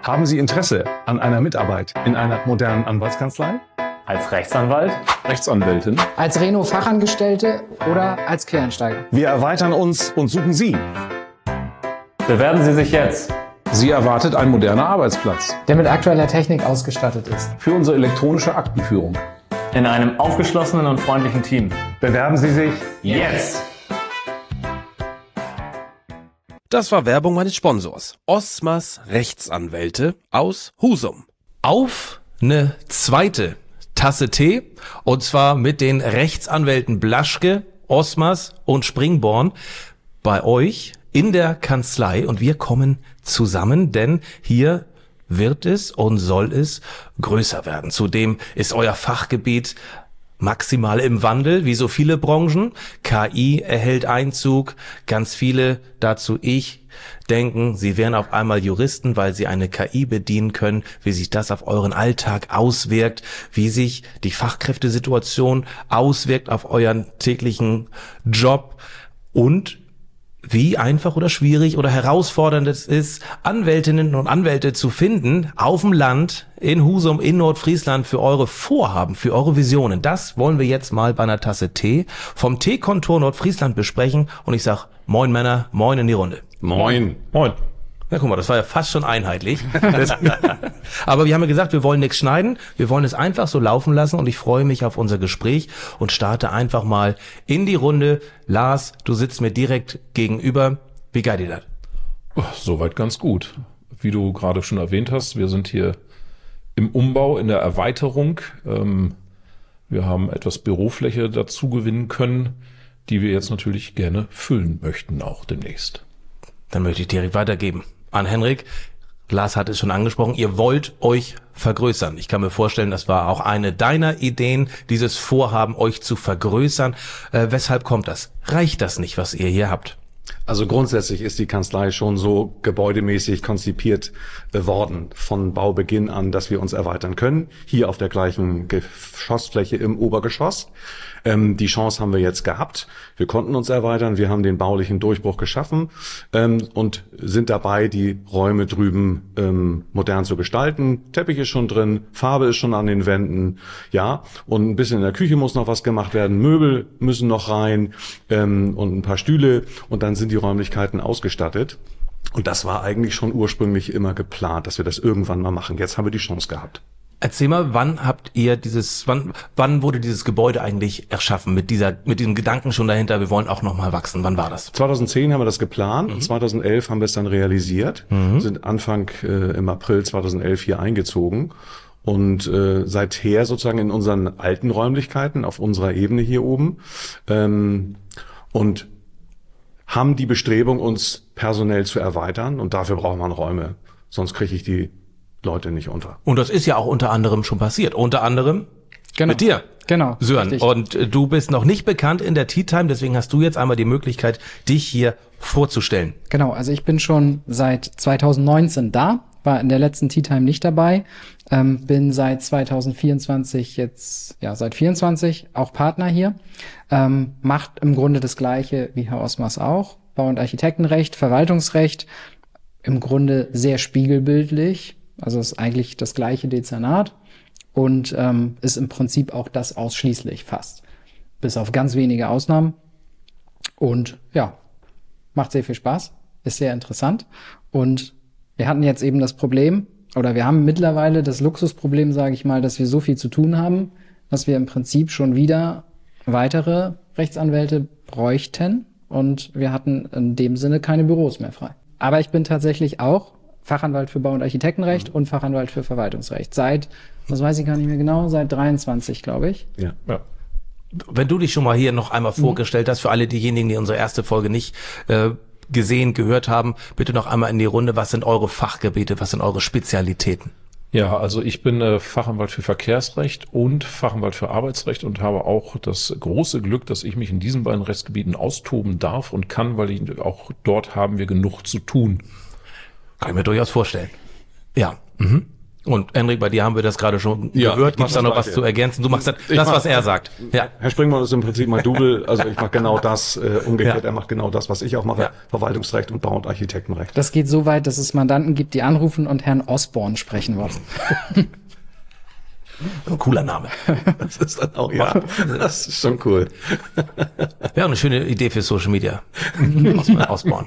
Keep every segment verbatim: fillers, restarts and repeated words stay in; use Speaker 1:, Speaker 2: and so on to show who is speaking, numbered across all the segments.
Speaker 1: Haben Sie Interesse an einer Mitarbeit in einer modernen Anwaltskanzlei?
Speaker 2: Als Rechtsanwalt?
Speaker 1: Rechtsanwältin?
Speaker 3: Als Reno-Fachangestellte oder als Quereinsteiger?
Speaker 1: Wir erweitern uns und suchen Sie.
Speaker 2: Bewerben Sie sich jetzt.
Speaker 1: Sie erwartet ein moderner Arbeitsplatz.
Speaker 3: Der mit aktueller Technik ausgestattet ist.
Speaker 1: Für unsere elektronische Aktenführung.
Speaker 2: In einem aufgeschlossenen und freundlichen Team.
Speaker 1: Bewerben Sie sich
Speaker 2: Jetzt!
Speaker 4: Das war Werbung meines Sponsors. Osmas Rechtsanwälte aus Husum. Auf eine zweite Tasse Tee. Und zwar mit den Rechtsanwälten Blaschke, Osmas und Springborn bei euch in der Kanzlei. Und wir kommen zusammen, denn hier wird es und soll es größer werden. Zudem ist euer Fachgebiet maximal im Wandel, wie so viele Branchen. K I erhält Einzug. Ganz viele, dazu ich, denken, sie wären auf einmal Juristen, weil sie eine K I bedienen können, wie sich das auf euren Alltag auswirkt, wie sich die Fachkräftesituation auswirkt auf euren täglichen Job und wie einfach oder schwierig oder herausfordernd es ist, Anwältinnen und Anwälte zu finden auf dem Land, in Husum, in Nordfriesland für eure Vorhaben, für eure Visionen. Das wollen wir jetzt mal bei einer Tasse Tee vom Teekontor Nordfriesland besprechen. Und ich sag Moin Männer, moin in die Runde.
Speaker 1: Moin. Moin.
Speaker 4: Ja, guck mal, das war ja fast schon einheitlich. Aber wir haben ja gesagt, wir wollen nichts schneiden. Wir wollen es einfach so laufen lassen und ich freue mich auf unser Gespräch und starte einfach mal in die Runde. Lars, du sitzt mir direkt gegenüber. Wie geil dir das?
Speaker 5: Oh, soweit ganz gut. Wie du gerade schon erwähnt hast, wir sind hier im Umbau, in der Erweiterung. Ähm, wir haben etwas Bürofläche dazu gewinnen können, die wir jetzt natürlich gerne füllen möchten, auch demnächst.
Speaker 4: Dann möchte ich direkt weitergeben an Henrik. Lars hat es schon angesprochen, ihr wollt euch vergrößern. Ich kann mir vorstellen, das war auch eine deiner Ideen, dieses Vorhaben, euch zu vergrößern. Äh, weshalb kommt das? Reicht das nicht, was ihr hier habt?
Speaker 6: Also grundsätzlich ist die Kanzlei schon so gebäudemäßig konzipiert äh, worden von Baubeginn an, dass wir uns erweitern können. Hier auf der gleichen Geschossfläche im Obergeschoss. Ähm, die Chance haben wir jetzt gehabt. Wir konnten uns erweitern. Wir haben den baulichen Durchbruch geschaffen ähm, und sind dabei, die Räume drüben ähm, modern zu gestalten. Teppich ist schon drin, Farbe ist schon an den Wänden, ja. Und ein bisschen in der Küche muss noch was gemacht werden. Möbel müssen noch rein ähm, und ein paar Stühle und dann sind die Räumlichkeiten ausgestattet. Und das war eigentlich schon ursprünglich immer geplant, dass wir das irgendwann mal machen. Jetzt haben wir die Chance gehabt.
Speaker 4: Erzähl mal, wann habt ihr dieses, wann, wann wurde dieses Gebäude eigentlich erschaffen? Mit dieser, mit diesem Gedanken schon dahinter, wir wollen auch noch mal wachsen. Wann war das?
Speaker 6: zweitausendzehn haben wir das geplant. Mhm. zweitausendelf haben wir es dann realisiert. Mhm. Sind Anfang äh, im April zweitausendelf hier eingezogen. Und äh, seither sozusagen in unseren alten Räumlichkeiten auf unserer Ebene hier oben. Ähm, und haben die Bestrebung, uns personell zu erweitern. Und dafür braucht man Räume. Sonst kriege ich die Leute nicht unter.
Speaker 4: Und das ist ja auch unter anderem schon passiert. Unter anderem
Speaker 3: genau.
Speaker 4: mit dir,
Speaker 3: genau,
Speaker 4: Sören.
Speaker 3: richtig.
Speaker 4: Und äh, du bist noch nicht bekannt in der Tea Time, deswegen hast du jetzt einmal die Möglichkeit, dich hier vorzustellen.
Speaker 3: Genau, also ich bin schon seit zweitausendneunzehn da, war in der letzten Tea Time nicht dabei, ähm, bin seit zweitausendvierundzwanzig jetzt, ja, seit vierundzwanzig auch Partner hier, ähm, macht im Grunde das Gleiche wie Herr Osmas auch, Bau- und Architektenrecht, Verwaltungsrecht, im Grunde sehr spiegelbildlich. Also ist eigentlich das gleiche Dezernat und ähm, ist im Prinzip auch das ausschließlich fast. Bis auf ganz wenige Ausnahmen. Und ja, macht sehr viel Spaß, ist sehr interessant. Und wir hatten jetzt eben das Problem, oder wir haben mittlerweile das Luxusproblem, sage ich mal, dass wir so viel zu tun haben, dass wir im Prinzip schon wieder weitere Rechtsanwälte bräuchten. Und wir hatten in dem Sinne keine Büros mehr frei. Aber ich bin tatsächlich auch Fachanwalt für Bau- und Architektenrecht mhm. und Fachanwalt für Verwaltungsrecht. Seit, das weiß ich gar nicht mehr genau, seit dreiundzwanzig, glaube ich.
Speaker 6: Ja.
Speaker 5: Ja.
Speaker 4: Wenn du dich schon mal hier noch einmal vorgestellt hast, für alle diejenigen, die unsere erste Folge nicht äh, gesehen, gehört haben, bitte noch einmal in die Runde. Was sind eure Fachgebiete, was sind eure Spezialitäten?
Speaker 5: Ja, also ich bin äh, Fachanwalt für Verkehrsrecht und Fachanwalt für Arbeitsrecht und habe auch das große Glück, dass ich mich in diesen beiden Rechtsgebieten austoben darf und kann, weil ich, auch dort haben wir genug zu tun.
Speaker 4: Kann ich mir durchaus vorstellen. Ja. Mhm. Und Henrik, bei dir haben wir das gerade schon
Speaker 6: Ja,
Speaker 4: gehört.
Speaker 6: ich
Speaker 4: Gibt es
Speaker 6: mach
Speaker 4: da
Speaker 6: das
Speaker 4: noch was
Speaker 6: Gleiche.
Speaker 4: zu ergänzen? Du machst das,
Speaker 6: Ich
Speaker 4: das
Speaker 6: mach-
Speaker 4: was er sagt. Ja.
Speaker 6: Herr Springmann ist im Prinzip mein Double, also ich mache genau das, äh, umgekehrt,
Speaker 4: Ja.
Speaker 6: er macht genau das, was ich auch mache,
Speaker 4: Ja.
Speaker 6: Verwaltungsrecht und Bau- und Architektenrecht.
Speaker 3: Das geht so weit, dass es Mandanten gibt, die anrufen und Herrn Osborne sprechen wollen.
Speaker 4: Ein cooler Name.
Speaker 6: Das ist dann auch, ja, das ist schon cool.
Speaker 4: Wäre eine schöne Idee für Social Media. Aus, ausbauen.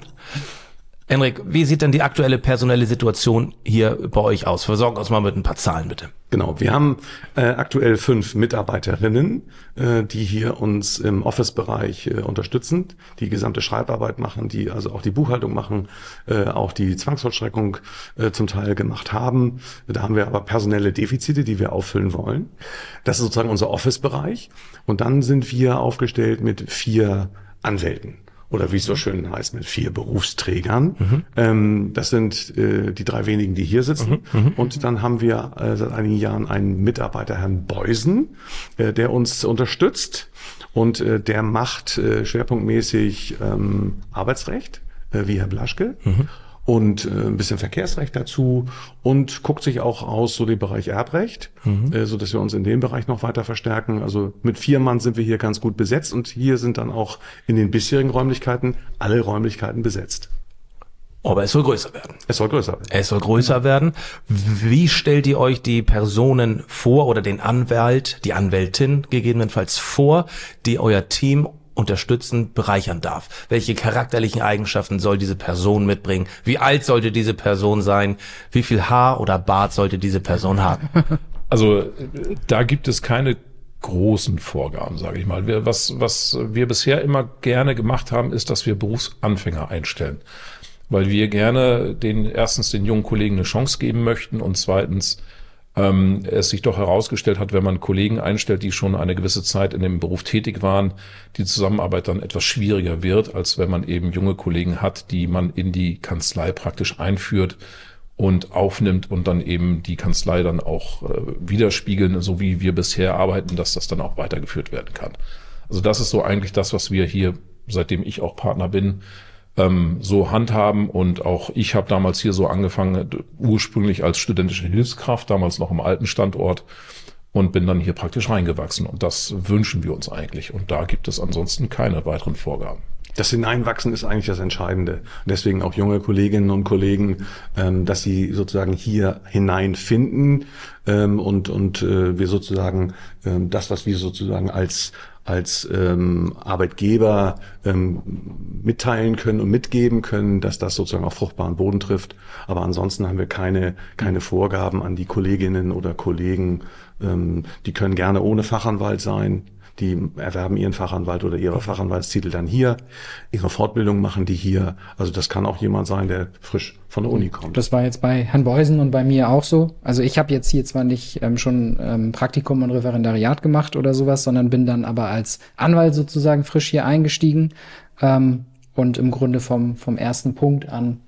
Speaker 4: Henrik, wie sieht denn die aktuelle personelle Situation hier bei euch aus? Versorgen uns mal mit ein paar Zahlen, bitte.
Speaker 6: Genau, wir haben äh, aktuell fünf Mitarbeiterinnen, äh, die hier uns im Office-Bereich äh, unterstützen, die gesamte Schreibarbeit machen, die also auch die Buchhaltung machen, äh, auch die Zwangsvollstreckung äh, zum Teil gemacht haben. Da haben wir aber personelle Defizite, die wir auffüllen wollen. Das ist sozusagen unser Office-Bereich. Und dann sind wir aufgestellt mit vier Anwälten. Oder wie es so schön heißt, mit vier Berufsträgern. Mhm. Ähm, das sind äh, die drei wenigen, die hier sitzen. Mhm. Und dann haben wir äh, seit einigen Jahren einen Mitarbeiter, Herrn Beusen, äh, der uns unterstützt. Und äh, der macht äh, schwerpunktmäßig ähm, Arbeitsrecht, äh, wie Herr Blaschke. Mhm. Und äh, ein bisschen Verkehrsrecht dazu und guckt sich auch aus so den Bereich Erbrecht, mhm. äh, so dass wir uns in dem Bereich noch weiter verstärken. Also mit vier Mann sind wir hier ganz gut besetzt und hier sind dann auch in den bisherigen Räumlichkeiten alle Räumlichkeiten besetzt.
Speaker 4: Aber es soll größer werden.
Speaker 6: Es soll größer werden.
Speaker 4: Es soll größer werden. Wie stellt ihr euch die Personen vor oder den Anwalt, die Anwältin gegebenenfalls vor, die euer Team unterstützen, bereichern darf? Welche charakterlichen Eigenschaften soll diese Person mitbringen? Wie alt sollte diese Person sein? Wie viel Haar oder Bart sollte diese Person haben?
Speaker 5: Also äh, da gibt es keine großen Vorgaben, sage ich mal. Wir, was, was wir bisher immer gerne gemacht haben, ist, dass wir Berufsanfänger einstellen. Weil wir gerne den erstens den jungen Kollegen eine Chance geben möchten und zweitens ähm, es sich doch herausgestellt hat, wenn man Kollegen einstellt, die schon eine gewisse Zeit in dem Beruf tätig waren, die Zusammenarbeit dann etwas schwieriger wird, als wenn man eben junge Kollegen hat, die man in die Kanzlei praktisch einführt und aufnimmt und dann eben die Kanzlei dann auch äh, widerspiegeln, so wie wir bisher arbeiten, dass das dann auch weitergeführt werden kann. Also das ist so eigentlich das, was wir hier, seitdem ich auch Partner bin, ähm, so handhaben. Und auch ich habe damals hier so angefangen, ursprünglich als studentische Hilfskraft, damals noch im alten Standort, und bin dann hier praktisch reingewachsen. Und das wünschen wir uns eigentlich. Und da gibt es ansonsten keine weiteren Vorgaben.
Speaker 6: Das Hineinwachsen ist eigentlich das Entscheidende. Und deswegen auch junge Kolleginnen und Kollegen, ähm, dass sie sozusagen hier hineinfinden ähm, und und äh, wir sozusagen ähm, das, was wir sozusagen als als ähm, Arbeitgeber ähm, mitteilen können und mitgeben können, dass das sozusagen auf fruchtbaren Boden trifft. Aber ansonsten haben wir keine keine Vorgaben an die Kolleginnen oder Kollegen. Ähm, die können gerne ohne Fachanwalt sein. Die erwerben ihren Fachanwalt oder ihre Fachanwaltstitel dann hier. Ihre Fortbildung machen die hier. Also das kann auch jemand sein, der frisch von der Uni kommt.
Speaker 3: Das war jetzt bei Herrn Beusen und bei mir auch so. Also ich habe jetzt hier zwar nicht ähm, schon ähm, Praktikum und Referendariat gemacht oder sowas, sondern bin dann aber als Anwalt sozusagen frisch hier eingestiegen ähm, und im Grunde vom, vom ersten Punkt an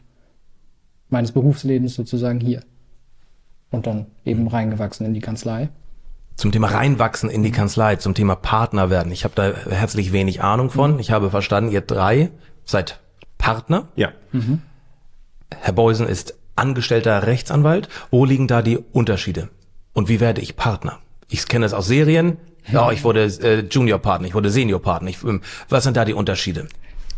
Speaker 3: meines Berufslebens sozusagen hier. Und dann eben reingewachsen in die Kanzlei.
Speaker 4: Zum Thema reinwachsen in die Kanzlei, zum Thema Partner werden. Ich habe da herzlich wenig Ahnung von. Ich habe verstanden, ihr drei seid Partner.
Speaker 6: Ja.
Speaker 3: Mhm.
Speaker 4: Herr Beusen ist angestellter Rechtsanwalt. Wo liegen da die Unterschiede? Und wie werde ich Partner? Ich kenne es aus Serien. Ja, ich wurde äh, Junior-Partner, ich wurde Senior-Partner. Ich, ähm, was sind da die Unterschiede?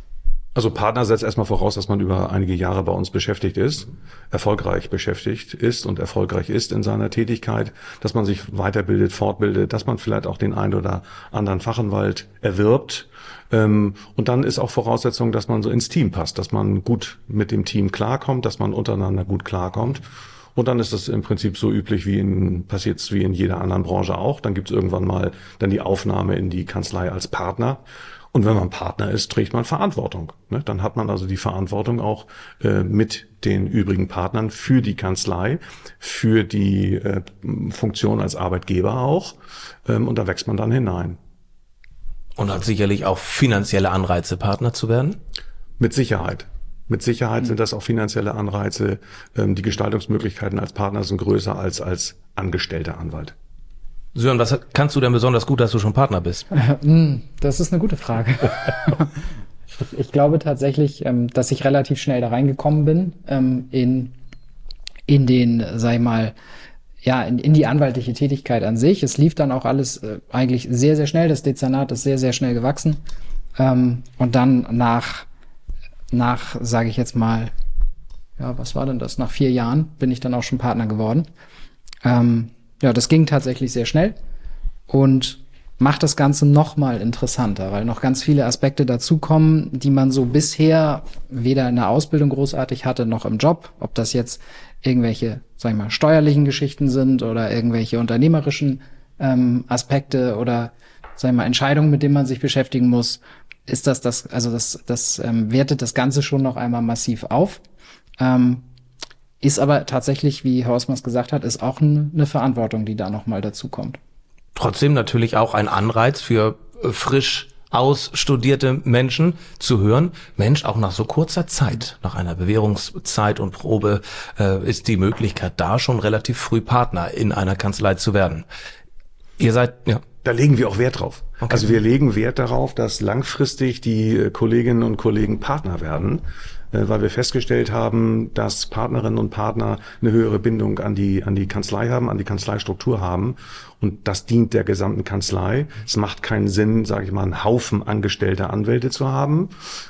Speaker 6: Also Partner setzt erstmal voraus, dass man über einige Jahre bei uns beschäftigt ist, erfolgreich beschäftigt ist und erfolgreich ist in seiner Tätigkeit, dass man sich weiterbildet, fortbildet, dass man vielleicht auch den einen oder anderen Fachanwalt erwirbt. Und dann ist auch Voraussetzung, dass man so ins Team passt, dass man gut mit dem Team klarkommt, dass man untereinander gut klarkommt. Und dann ist es im Prinzip so üblich, wie in, passiert's wie in jeder anderen Branche auch. Dann gibt es irgendwann mal dann die Aufnahme in die Kanzlei als Partner. Und wenn man Partner ist, trägt man Verantwortung. Ne? Dann hat man also die Verantwortung auch äh, mit den übrigen Partnern für die Kanzlei, für die äh, Funktion als Arbeitgeber auch. Ähm, und da wächst man dann hinein.
Speaker 4: Und hat sicherlich auch finanzielle Anreize, Partner zu werden?
Speaker 6: Mit Sicherheit. Mit Sicherheit sind das auch finanzielle Anreize. Ähm, die Gestaltungsmöglichkeiten als Partner sind größer als als angestellter Anwalt.
Speaker 4: Sören, was kannst du denn besonders gut, dass du schon Partner bist?
Speaker 3: Das ist eine gute Frage. Ich glaube tatsächlich, dass ich relativ schnell da reingekommen bin, in, in den, sag ich mal, ja, in, in die anwaltliche Tätigkeit an sich. Es lief dann auch alles äh, eigentlich sehr, sehr schnell. Das Dezernat ist sehr, sehr schnell gewachsen. Ähm, und dann nach, nach, sage ich jetzt mal, ja, was war denn das? Nach vier Jahren bin ich dann auch schon Partner geworden. Ähm, ja, das ging tatsächlich sehr schnell und macht das Ganze noch mal interessanter, weil noch ganz viele Aspekte dazukommen, die man so bisher weder in der Ausbildung großartig hatte, noch im Job. Ob das jetzt irgendwelche, sag ich mal, steuerlichen Geschichten sind oder irgendwelche unternehmerischen ähm, Aspekte oder, sag ich mal, Entscheidungen, mit denen man sich beschäftigen muss, ist das das, also das, das ähm, wertet das Ganze schon noch einmal massiv auf. Ähm, ist aber tatsächlich, wie Herr Osmers gesagt hat, ist auch eine, eine Verantwortung, die da noch mal dazu kommt.
Speaker 4: Trotzdem natürlich auch ein Anreiz für frisch ausstudierte Menschen zu hören, Mensch, auch nach so kurzer Zeit, nach einer Bewährungszeit und Probe, äh, ist die Möglichkeit da, schon relativ früh Partner in einer Kanzlei zu werden. Ihr seid, ja.
Speaker 6: Da legen wir auch Wert drauf.
Speaker 4: Okay.
Speaker 6: Also wir legen Wert darauf, dass langfristig die Kolleginnen und Kollegen Partner werden, weil wir festgestellt haben, dass Partnerinnen und Partner eine höhere Bindung an die an die Kanzlei haben, an die Kanzleistruktur haben. Und das dient der gesamten Kanzlei. Es macht keinen Sinn, sage ich mal, einen Haufen angestellter Anwälte zu haben,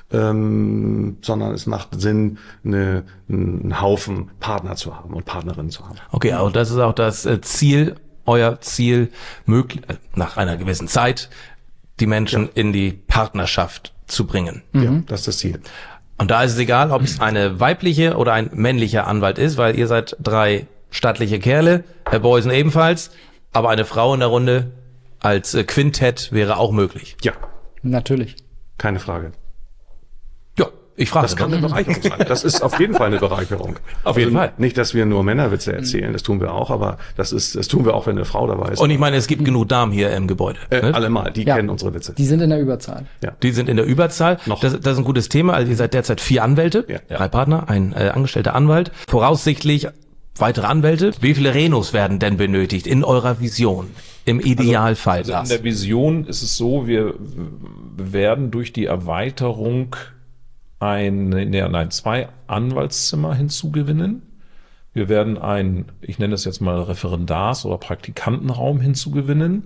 Speaker 6: ähm, sondern es macht Sinn, eine, einen Haufen Partner zu haben und Partnerinnen zu haben.
Speaker 4: Okay, also das ist auch das Ziel, euer Ziel, möglich, nach einer gewissen Zeit die Menschen ja. in die Partnerschaft zu bringen.
Speaker 6: Ja, mhm. das ist das Ziel.
Speaker 4: Und da ist es egal, ob es eine weibliche oder ein männlicher Anwalt ist, weil ihr seid drei stattliche Kerle, Herr Beusen ebenfalls, aber eine Frau in der Runde als Quintett wäre auch möglich.
Speaker 6: Ja.
Speaker 3: Natürlich.
Speaker 6: Keine Frage.
Speaker 4: Ja, ich frage.
Speaker 6: Das kann eine Bereicherung sein. Das ist auf jeden Fall eine Bereicherung.
Speaker 4: Auf jeden
Speaker 6: also
Speaker 4: Fall.
Speaker 6: Nicht, dass wir nur Männerwitze erzählen, das tun wir auch, aber das ist, das tun wir auch, wenn eine Frau dabei ist.
Speaker 4: Und ich meine, es gibt genug Damen hier im Gebäude.
Speaker 6: Äh,
Speaker 4: ne?
Speaker 6: Allemal, die
Speaker 3: ja.
Speaker 6: kennen unsere Witze.
Speaker 3: Die sind in der Überzahl.
Speaker 6: Ja.
Speaker 4: Die sind in der Überzahl.
Speaker 6: Noch.
Speaker 4: Das, das ist ein gutes Thema. Also ihr seid derzeit vier Anwälte,
Speaker 6: Ja.
Speaker 4: drei Partner, ein äh, angestellter Anwalt. Voraussichtlich weitere Anwälte. Wie viele Renos werden denn benötigt in eurer Vision? Im Idealfall.
Speaker 5: Also, also in der Vision ist es so, wir werden durch die Erweiterung ein, nee, nein, zwei Anwaltszimmer hinzugewinnen. Wir werden ein, ich nenne es jetzt mal Referendars- oder Praktikantenraum hinzugewinnen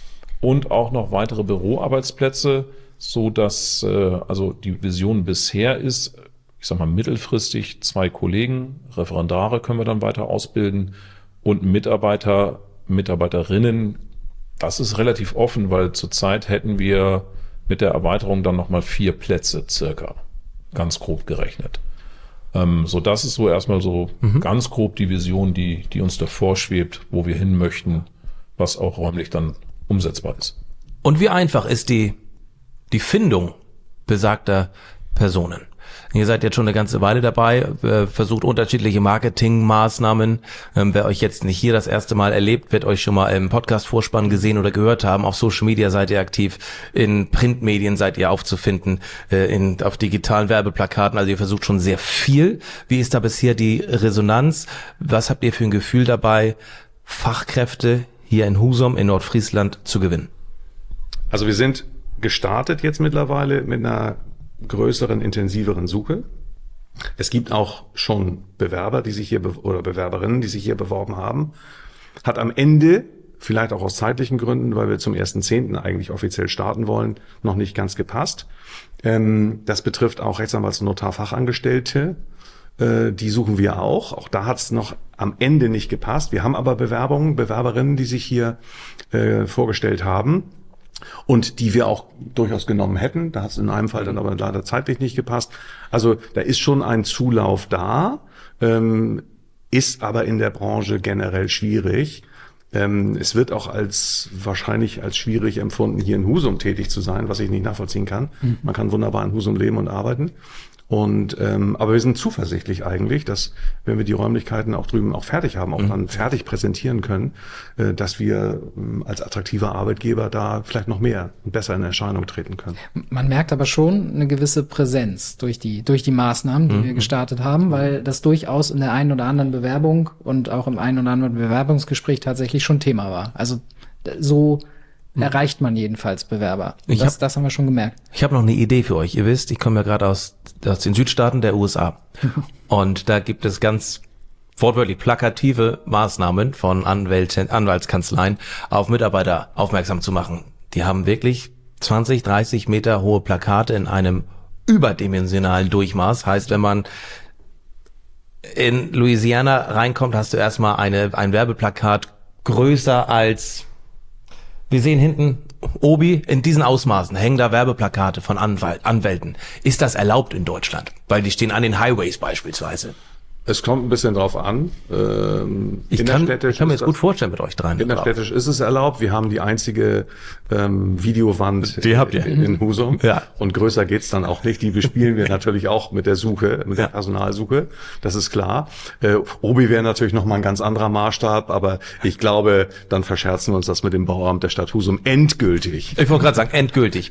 Speaker 5: und auch noch weitere Büroarbeitsplätze, so dass äh, also die Vision bisher ist, ich sag mal mittelfristig zwei Kollegen, Referendare können wir dann weiter ausbilden und Mitarbeiter, Mitarbeiterinnen. Das ist relativ offen, weil zurzeit hätten wir mit der Erweiterung dann nochmal vier Plätze circa, ganz grob gerechnet. Ähm, so das ist so erstmal so mhm. ganz grob die Vision, die, die uns davor schwebt, wo wir hin möchten, was auch räumlich dann umsetzbar ist.
Speaker 4: Und wie einfach ist die, die Findung besagter Personen? Ihr seid jetzt schon eine ganze Weile dabei, versucht unterschiedliche Marketingmaßnahmen. Ähm, wer euch jetzt nicht hier das erste Mal erlebt, wird euch schon mal im Podcast-Vorspann gesehen oder gehört haben. Auf Social Media seid ihr aktiv, in Printmedien seid ihr aufzufinden, äh, in, auf digitalen Werbeplakaten. Also ihr versucht schon sehr viel. Wie ist da bisher die Resonanz? Was habt ihr für ein Gefühl dabei, Fachkräfte hier in Husum in Nordfriesland zu gewinnen?
Speaker 6: Also wir sind gestartet jetzt mittlerweile mit einer größeren, intensiveren Suche. Es gibt auch schon Bewerber, die sich hier be- oder Bewerberinnen, die sich hier beworben haben. Hat am Ende, vielleicht auch aus zeitlichen Gründen, weil wir zum ersten Zehnten eigentlich offiziell starten wollen, noch nicht ganz gepasst. Ähm, das betrifft auch Rechtsanwalts- und Notarfachangestellte. Äh, die suchen wir auch. Auch da hat es noch am Ende nicht gepasst. Wir haben aber Bewerbungen, Bewerberinnen, die sich hier äh, vorgestellt haben. Und die wir auch durchaus genommen hätten. Da hat es in einem Fall dann aber leider zeitlich nicht gepasst. Also da ist schon ein Zulauf da, ähm, ist aber in der Branche generell schwierig. Ähm, es wird auch als wahrscheinlich als schwierig empfunden, hier in Husum tätig zu sein, was ich nicht nachvollziehen kann. Mhm. Man kann wunderbar in Husum leben und arbeiten. Und ähm, aber wir sind zuversichtlich eigentlich, dass wenn wir die Räumlichkeiten auch drüben auch fertig haben, auch mhm. dann fertig präsentieren können, äh, dass wir ähm, als attraktiver Arbeitgeber da vielleicht noch mehr und besser in Erscheinung treten können.
Speaker 3: Man merkt aber schon eine gewisse Präsenz durch die durch die Maßnahmen, die mhm. wir gestartet haben, weil das durchaus in der einen oder anderen Bewerbung und auch im einen oder anderen Bewerbungsgespräch tatsächlich schon Thema war. Also so erreicht man jedenfalls Bewerber.
Speaker 4: Ich
Speaker 3: das,
Speaker 4: hab,
Speaker 3: das haben wir schon gemerkt.
Speaker 4: Ich habe noch eine Idee für euch. Ihr wisst, ich komme ja gerade aus, aus den Südstaaten der U S A. Und da gibt es ganz wortwörtlich plakative Maßnahmen von Anwälten, Anwaltskanzleien auf Mitarbeiter aufmerksam zu machen. Die haben wirklich zwanzig, dreißig Meter hohe Plakate in einem überdimensionalen Durchmaß. Heißt, wenn man in Louisiana reinkommt, hast du erstmal eine, ein Werbeplakat größer als, wir sehen hinten, Obi, in diesen Ausmaßen hängen da Werbeplakate von Anwalt, Anwälten. Ist das erlaubt in Deutschland? Weil die stehen an den Highways beispielsweise.
Speaker 6: Es kommt ein bisschen drauf an. Ähm,
Speaker 4: ich, kann, ich kann mir das gut vorstellen mit euch dreien.
Speaker 6: Innerstädtisch ist es erlaubt. Wir haben die einzige ähm, Videowand
Speaker 4: die habt ihr.
Speaker 6: in, in Husum.
Speaker 4: Ja.
Speaker 6: Und größer geht's dann auch nicht. Die bespielen wir natürlich auch mit der Suche, mit der Personalsuche. Das ist klar. Äh, Obi wäre natürlich nochmal ein ganz anderer Maßstab, aber ich glaube, dann verscherzen wir uns das mit dem Bauamt der Stadt Husum endgültig.
Speaker 4: Ich wollte gerade sagen, endgültig.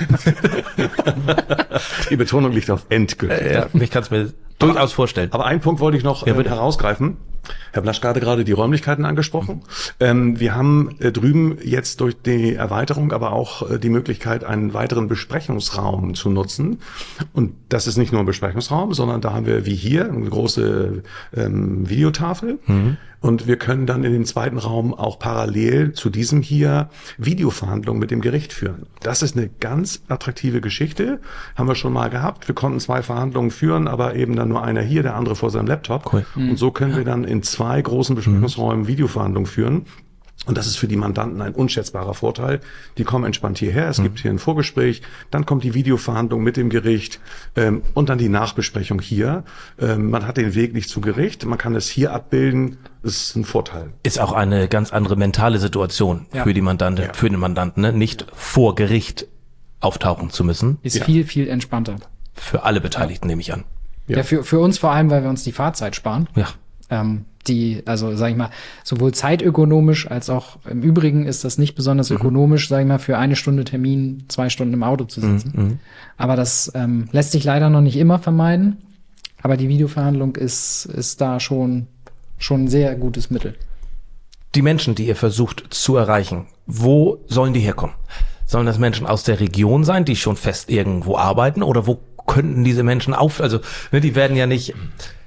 Speaker 6: Die Betonung liegt auf endgültig.
Speaker 4: Äh, ja, ich kann es mir durchaus vorstellen.
Speaker 6: Aber einen Punkt wollte ich noch
Speaker 4: ja,
Speaker 6: äh, herausgreifen. Herr Blasch gerade gerade die Räumlichkeiten angesprochen. Ähm, wir haben äh, drüben jetzt durch die Erweiterung aber auch äh, die Möglichkeit, einen weiteren Besprechungsraum zu nutzen. Und das ist nicht nur ein Besprechungsraum, sondern da haben wir wie hier eine große ähm, Videotafel. Mhm. Und wir können dann in dem zweiten Raum auch parallel zu diesem hier Videoverhandlungen mit dem Gericht führen. Das ist eine ganz attraktive Geschichte. Haben wir schon mal gehabt. Wir konnten zwei Verhandlungen führen, aber eben dann nur einer hier, der andere vor seinem Laptop. Cool. Und so können wir dann in zwei großen Besprechungsräumen Videoverhandlungen führen. Und das ist für die Mandanten ein unschätzbarer Vorteil. Die kommen entspannt hierher, es mhm. gibt hier ein Vorgespräch, dann kommt die Videoverhandlung mit dem Gericht ähm, und dann die Nachbesprechung hier. Ähm, man hat den Weg nicht zu Gericht, man kann es hier abbilden, das ist ein Vorteil.
Speaker 4: Ist auch eine ganz andere mentale Situation ja. für die Mandantin, ja. für den Mandanten, ne? Nicht vor Gericht auftauchen zu müssen.
Speaker 3: Ist
Speaker 4: ja.
Speaker 3: viel, viel entspannter.
Speaker 4: Für alle Beteiligten, nehme ich an.
Speaker 3: Ja, ja für, für uns vor allem, weil wir uns die Fahrzeit sparen.
Speaker 4: Ja.
Speaker 3: Ähm, die, also sag ich mal, sowohl zeitökonomisch als auch im Übrigen ist das nicht besonders mhm. ökonomisch, sag ich mal, für eine Stunde Termin zwei Stunden im Auto zu sitzen. Mhm. Aber das ähm, lässt sich leider noch nicht immer vermeiden. Aber die Videoverhandlung ist, ist da schon, schon ein sehr gutes Mittel.
Speaker 4: Die Menschen, die ihr versucht zu erreichen, wo sollen die herkommen? Sollen das Menschen aus der Region sein, die schon fest irgendwo arbeiten? Oder wo könnten diese Menschen auf, also ne, die werden ja nicht...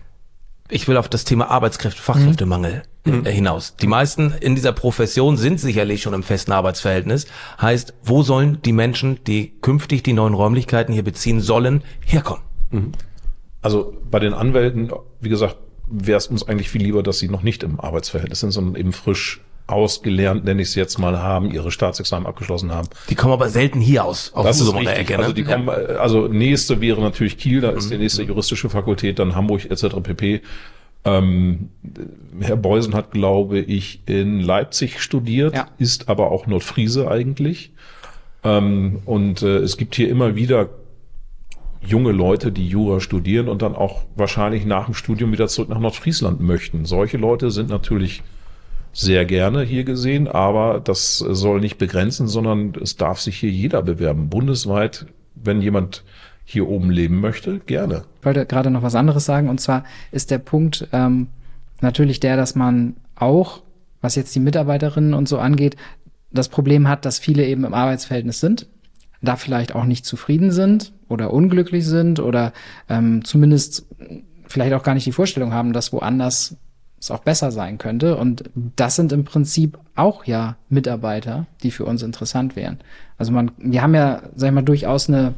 Speaker 4: Ich will auf das Thema Arbeitskräfte, Fachkräftemangel mhm. hinaus. Die meisten in dieser Profession sind sicherlich schon im festen Arbeitsverhältnis. Heißt, wo sollen die Menschen, die künftig die neuen Räumlichkeiten hier beziehen sollen, herkommen?
Speaker 5: Mhm. Also bei den Anwälten, wie gesagt, wäre es uns eigentlich viel lieber, dass sie noch nicht im Arbeitsverhältnis sind, sondern eben frisch ausgelernt, nenne ich es jetzt mal, haben, ihre Staatsexamen abgeschlossen haben.
Speaker 4: Die kommen aber selten hier aus, aus
Speaker 5: das
Speaker 4: Husum
Speaker 5: ist
Speaker 4: der
Speaker 5: Ecke.
Speaker 4: Ne?
Speaker 5: Also die kommen, also nächste wäre natürlich Kiel, da ist die nächste juristische Fakultät, dann Hamburg et cetera pp. Ähm, Herr Beusen hat, glaube ich, in Leipzig studiert, ja. ist aber auch Nordfriese eigentlich. Ähm, und äh, es gibt hier immer wieder junge Leute, die Jura studieren und dann auch wahrscheinlich nach dem Studium wieder zurück nach Nordfriesland möchten. Solche Leute sind natürlich sehr gerne hier gesehen, aber das soll nicht begrenzen, sondern es darf sich hier jeder bewerben. Bundesweit, wenn jemand hier oben leben möchte, gerne.
Speaker 3: Ich wollte gerade noch was anderes sagen, und zwar ist der Punkt ähm, natürlich der, dass man auch, was jetzt die Mitarbeiterinnen und so angeht, das Problem hat, dass viele eben im Arbeitsverhältnis sind, da vielleicht auch nicht zufrieden sind oder unglücklich sind oder ähm, zumindest vielleicht auch gar nicht die Vorstellung haben, dass woanders es auch besser sein könnte. Und das sind im Prinzip auch ja Mitarbeiter, die für uns interessant wären. Also man, wir haben ja, sag ich mal, durchaus eine,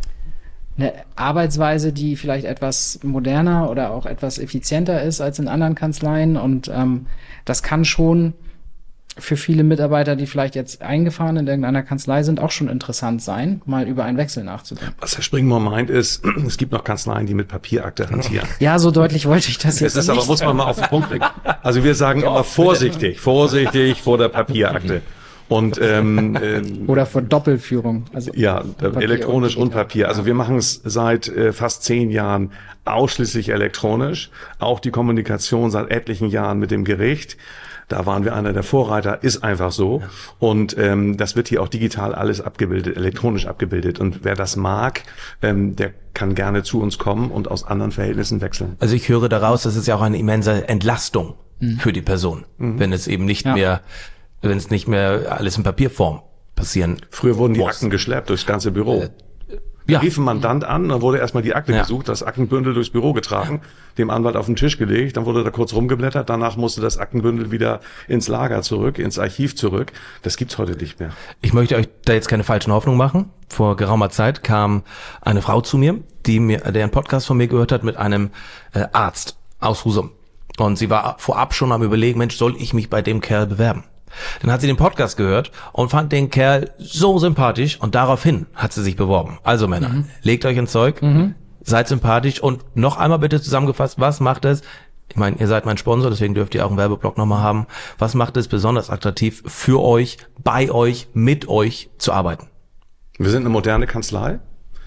Speaker 3: eine Arbeitsweise, die vielleicht etwas moderner oder auch etwas effizienter ist als in anderen Kanzleien. Und ähm, das kann schon für viele Mitarbeiter, die vielleicht jetzt eingefahren in irgendeiner Kanzlei sind, auch schon interessant sein, mal über einen Wechsel nachzudenken.
Speaker 6: Was Herr Springmore meint ist, es gibt noch Kanzleien, die mit Papierakte hantieren.
Speaker 3: Ja, so deutlich wollte ich das jetzt
Speaker 6: nicht. Das ist
Speaker 3: nicht.
Speaker 6: aber, muss man mal auf den Punkt bringen. Also wir sagen immer vorsichtig, vorsichtig vor der Papierakte. Und ähm, ähm,
Speaker 3: oder vor Doppelführung. Also
Speaker 6: ja, elektronisch und Papier. Also wir machen es seit äh, fast zehn Jahren ausschließlich elektronisch. Auch die Kommunikation seit etlichen Jahren mit dem Gericht. Da waren wir einer der Vorreiter, ist einfach so. Ja. Und ähm, das wird hier auch digital alles abgebildet, elektronisch abgebildet. Und wer das mag, ähm, der kann gerne zu uns kommen und aus anderen Verhältnissen wechseln.
Speaker 4: Also ich höre daraus, das ist ja auch eine immense Entlastung mhm. für die Person, mhm. wenn es eben nicht ja. mehr, wenn es nicht mehr alles in Papierform passieren
Speaker 6: Früher wurden die
Speaker 4: muss.
Speaker 6: Akten geschleppt durchs ganze Büro. Äh,
Speaker 4: Ja.
Speaker 6: Rief ein Mandant an, dann wurde erstmal die Akte
Speaker 4: Ja.
Speaker 6: gesucht, das Aktenbündel durchs Büro getragen, dem Anwalt auf den Tisch gelegt, dann wurde da kurz rumgeblättert, danach musste das Aktenbündel wieder ins Lager zurück, ins Archiv zurück. Das gibt's heute nicht mehr.
Speaker 4: Ich möchte euch da jetzt keine falschen Hoffnungen machen. Vor geraumer Zeit kam eine Frau zu mir, die mir, der einen Podcast von mir gehört hat mit einem äh, Arzt aus Husum. Und sie war vorab schon am Überlegen, Mensch, soll ich mich bei dem Kerl bewerben? Dann hat sie den Podcast gehört und fand den Kerl so sympathisch und daraufhin hat sie sich beworben. Also Männer, mhm. legt euch ins Zeug, mhm. seid sympathisch und noch einmal bitte zusammengefasst, was macht es? Ich meine, ihr seid mein Sponsor, deswegen dürft ihr auch einen Werbeblock nochmal haben. Was macht es besonders attraktiv für euch, bei euch, mit euch zu arbeiten?
Speaker 6: Wir sind eine moderne Kanzlei.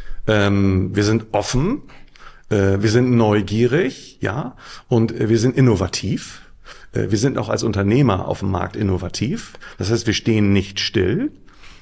Speaker 6: Ähm, wir sind offen. Äh, wir sind neugierig, ja. Und äh, wir sind innovativ. Wir sind auch als Unternehmer auf dem Markt innovativ. Das heißt, wir stehen nicht still.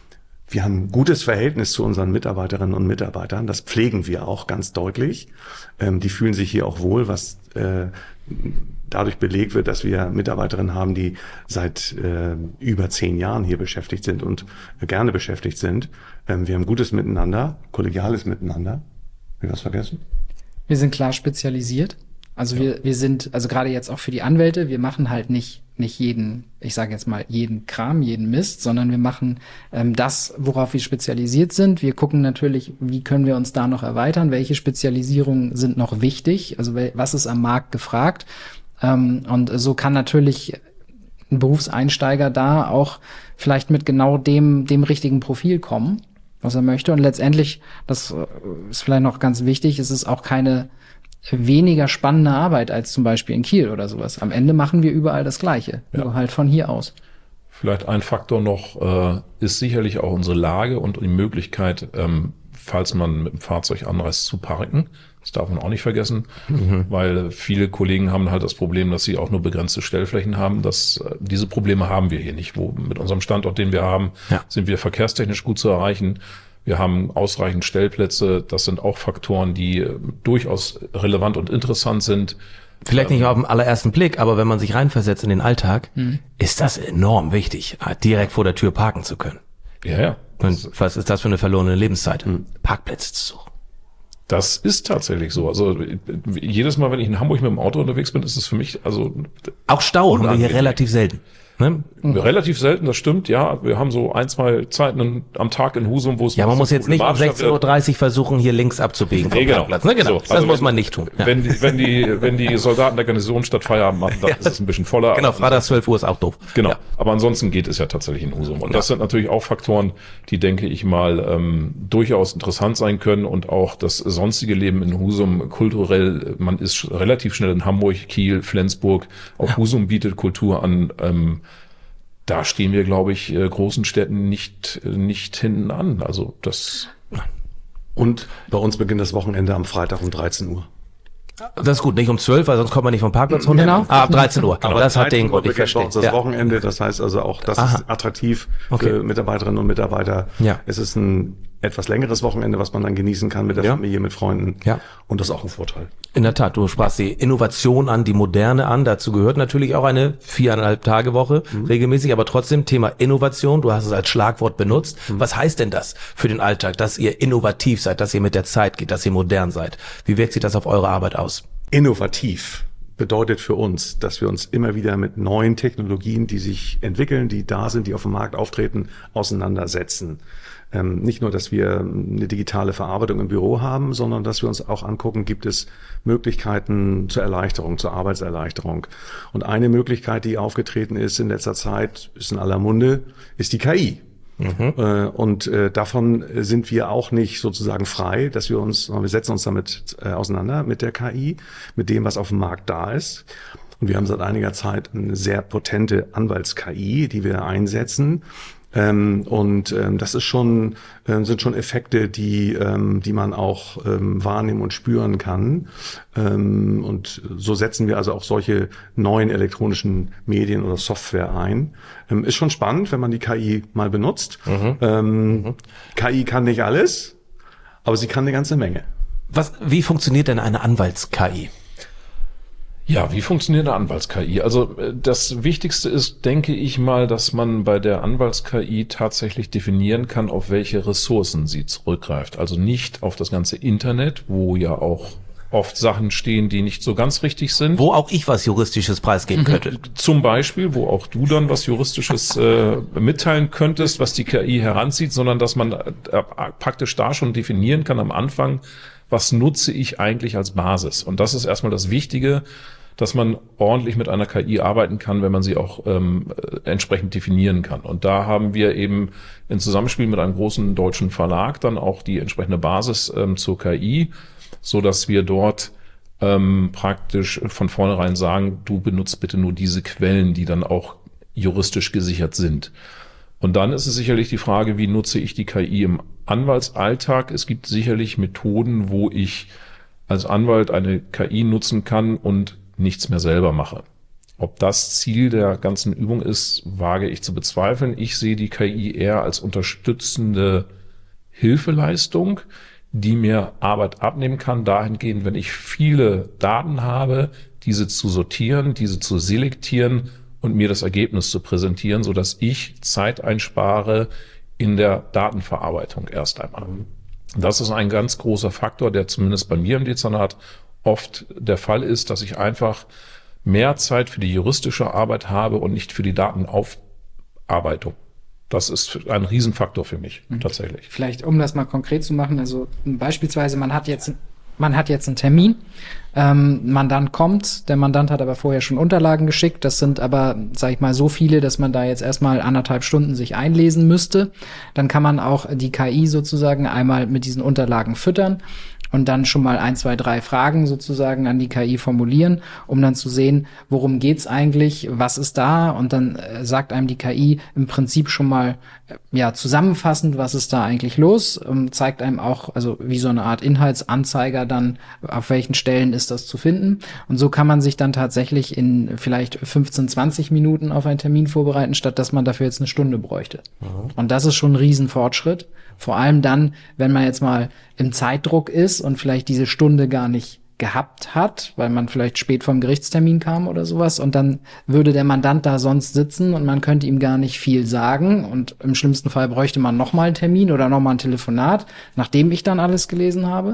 Speaker 6: Wir haben ein gutes Verhältnis zu unseren Mitarbeiterinnen und Mitarbeitern. Das pflegen wir auch ganz deutlich. Ähm, die fühlen sich hier auch wohl, was äh, dadurch belegt wird, dass wir Mitarbeiterinnen haben, die seit äh, über zehn Jahren hier beschäftigt sind und äh, gerne beschäftigt sind. Ähm, wir haben gutes Miteinander, kollegiales Miteinander. Habe ich was vergessen?
Speaker 3: Wir sind klar spezialisiert. Also ja. wir wir sind, also gerade jetzt auch für die Anwälte, wir machen halt nicht nicht jeden, ich sage jetzt mal, jeden Kram, jeden Mist, sondern wir machen ähm, das, worauf wir spezialisiert sind. Wir gucken natürlich, wie können wir uns da noch erweitern, welche Spezialisierungen sind noch wichtig, also was ist am Markt gefragt. Ähm, und so kann natürlich ein Berufseinsteiger da auch vielleicht mit genau dem dem richtigen Profil kommen, was er möchte. Und letztendlich, das ist vielleicht noch ganz wichtig, es ist auch keine weniger spannende Arbeit als zum Beispiel in Kiel oder sowas. Am Ende machen wir überall das Gleiche, ja. nur halt von hier aus.
Speaker 5: Vielleicht ein Faktor noch äh, ist sicherlich auch unsere Lage und die Möglichkeit, ähm, falls man mit dem Fahrzeug anreist, zu parken. Das darf man auch nicht vergessen, mhm. weil viele Kollegen haben halt das Problem, dass sie auch nur begrenzte Stellflächen haben. Das, äh, diese Probleme haben wir hier nicht. Wo mit unserem Standort, den wir haben, ja. sind wir verkehrstechnisch gut zu erreichen. Wir haben ausreichend Stellplätze. Das sind auch Faktoren, die äh, durchaus relevant und interessant sind.
Speaker 4: Vielleicht nicht auf den allerersten Blick, aber wenn man sich reinversetzt in den Alltag, mhm. ist das enorm wichtig, direkt vor der Tür parken zu können.
Speaker 5: Ja, ja.
Speaker 4: Und was ist das für eine verlorene Lebenszeit? Mhm. Parkplätze zu suchen.
Speaker 5: Das ist tatsächlich so. Also jedes Mal, wenn ich in Hamburg mit dem Auto unterwegs bin, ist es für mich also
Speaker 4: auch Stau haben wir hier relativ selten. Ne?
Speaker 5: Relativ selten, das stimmt, ja. Wir haben so ein, zwei Zeiten am Tag in Husum, wo es...
Speaker 4: Ja, man muss jetzt nicht um sechzehn Uhr dreißig versuchen, hier links abzubiegen vom
Speaker 5: nee, genau.
Speaker 4: Parkplatz. Ne? Genau,
Speaker 5: so,
Speaker 4: das
Speaker 5: also
Speaker 4: muss
Speaker 5: wenn,
Speaker 4: man nicht tun. Ja.
Speaker 5: Wenn, die, wenn, die, wenn die Soldaten der Garnisonstadt Feierabend machen, dann ja. ist es ein bisschen voller.
Speaker 4: Genau, Freitag zwölf Uhr ist auch doof.
Speaker 5: Genau,
Speaker 4: ja.
Speaker 5: aber ansonsten geht es ja tatsächlich in Husum. Und
Speaker 4: ja.
Speaker 5: das sind natürlich auch Faktoren, die, denke ich mal, ähm, durchaus interessant sein können und auch das sonstige Leben in Husum kulturell, man ist relativ schnell in Hamburg, Kiel, Flensburg, auch ja. Husum bietet Kultur an, ähm, da stehen wir, glaube ich, großen Städten nicht nicht hinten an. Also das.
Speaker 6: Und bei uns beginnt das Wochenende am Freitag um dreizehn Uhr.
Speaker 4: Das ist gut, nicht um zwölf, weil sonst kommt man nicht vom Parkplatz runter. Genau. Ah, ab dreizehn Uhr.
Speaker 6: Aber
Speaker 4: das hat den Grund, ich verstehe.
Speaker 6: Das ja. Wochenende, das heißt also auch, das Aha. ist attraktiv okay. für Mitarbeiterinnen und Mitarbeiter. Ja. Es ist ein etwas längeres Wochenende, was man dann genießen kann mit der ja. Familie, mit Freunden. Ja. Und das ist auch ein Vorteil.
Speaker 4: In der Tat, du sprachst die Innovation an, die Moderne an. Dazu gehört natürlich auch eine viereinhalb Tage Woche mhm. regelmäßig, aber trotzdem Thema Innovation. Du hast es als Schlagwort benutzt. Mhm. Was heißt denn das für den Alltag, dass ihr innovativ seid, dass ihr mit der Zeit geht, dass ihr modern seid? Wie wirkt sich das auf eure Arbeit aus?
Speaker 6: Innovativ bedeutet für uns, dass wir uns immer wieder mit neuen Technologien, die sich entwickeln, die da sind, die auf dem Markt auftreten, auseinandersetzen. Ähm, nicht nur, dass wir eine digitale Verarbeitung im Büro haben, sondern dass wir uns auch angucken, gibt es Möglichkeiten zur Erleichterung, zur Arbeitserleichterung. Und eine Möglichkeit, die aufgetreten ist in letzter Zeit, ist in aller Munde, ist die K I. Mhm. Äh, und äh, davon sind wir auch nicht sozusagen frei, dass wir uns, wir setzen uns damit äh, auseinander mit der K I, mit dem, was auf dem Markt da ist. Und wir haben seit einiger Zeit eine sehr potente Anwalts-K I, die wir einsetzen. Ähm, und ähm, das ist schon, ähm, sind schon Effekte, die, ähm, die man auch ähm, wahrnehmen und spüren kann. Ähm, und so setzen wir also auch solche neuen elektronischen Medien oder Software ein. Ähm, ist schon spannend, wenn man die K I mal benutzt. Mhm. Ähm, mhm. K I kann nicht alles, aber sie kann eine ganze Menge.
Speaker 4: Was, wie funktioniert denn eine Anwalts-K I?
Speaker 5: Ja, wie funktioniert eine Anwalts-K I? Also das Wichtigste ist, denke ich mal, dass man bei der Anwalts-K I tatsächlich definieren kann, auf welche Ressourcen sie zurückgreift. Also nicht auf das ganze Internet, wo ja auch oft Sachen stehen, die nicht so ganz richtig sind.
Speaker 4: Wo auch ich was Juristisches preisgeben könnte.
Speaker 5: Zum Beispiel, wo auch du dann was Juristisches äh, mitteilen könntest, was die K I heranzieht, sondern dass man äh, praktisch da schon definieren kann am Anfang, was nutze ich eigentlich als Basis. Und das ist erstmal das Wichtige, dass man ordentlich mit einer K I arbeiten kann, wenn man sie auch ähm, entsprechend definieren kann. Und da haben wir eben im Zusammenspiel mit einem großen deutschen Verlag dann auch die entsprechende Basis ähm, zur K I, so dass wir dort ähm, praktisch von vornherein sagen, du benutzt bitte nur diese Quellen, die dann auch juristisch gesichert sind. Und dann ist es sicherlich die Frage, wie nutze ich die K I im Anwaltsalltag? Es gibt sicherlich Methoden, wo ich als Anwalt eine K I nutzen kann und nichts mehr selber mache. Ob das Ziel der ganzen Übung ist, wage ich zu bezweifeln. Ich sehe die K I eher als unterstützende Hilfeleistung, die mir Arbeit abnehmen kann, dahingehend, wenn ich viele Daten habe, diese zu sortieren, diese zu selektieren und mir das Ergebnis zu präsentieren, so dass ich Zeit einspare in der Datenverarbeitung erst einmal. Das ist ein ganz großer Faktor, der zumindest bei mir im Dezernat oft der Fall ist, dass ich einfach mehr Zeit für die juristische Arbeit habe und nicht für die Datenaufarbeitung. Das ist ein Riesenfaktor für mich, mhm. tatsächlich.
Speaker 3: Vielleicht, um das mal konkret zu machen, also beispielsweise, man hat jetzt, man hat jetzt einen Termin, ähm, Mandant kommt, der Mandant hat aber vorher schon Unterlagen geschickt, das sind aber, sag ich mal, so viele, dass man da jetzt erstmal anderthalb Stunden sich einlesen müsste. Dann kann man auch die K I sozusagen einmal mit diesen Unterlagen füttern und dann schon mal ein, zwei, drei Fragen sozusagen an die K I formulieren, um dann zu sehen, worum geht's eigentlich, was ist da, und dann äh, sagt einem die K I im Prinzip schon mal äh, ja zusammenfassend, was ist da eigentlich los, ähm, zeigt einem auch, also wie so eine Art Inhaltsanzeiger dann, auf welchen Stellen ist das zu finden, und so kann man sich dann tatsächlich in vielleicht fünfzehn, zwanzig Minuten auf einen Termin vorbereiten, statt dass man dafür jetzt eine Stunde bräuchte. Mhm. Und das ist schon ein Riesenfortschritt. Vor allem dann, wenn man jetzt mal im Zeitdruck ist und vielleicht diese Stunde gar nicht gehabt hat, weil man vielleicht spät vom Gerichtstermin kam oder sowas, und dann würde der Mandant da sonst sitzen und man könnte ihm gar nicht viel sagen, und im schlimmsten Fall bräuchte man nochmal einen Termin oder nochmal ein Telefonat, nachdem ich dann alles gelesen habe.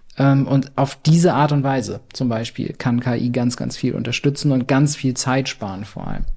Speaker 3: Und auf diese Art und Weise zum Beispiel kann K I ganz, ganz viel unterstützen und ganz viel Zeit sparen vor allem.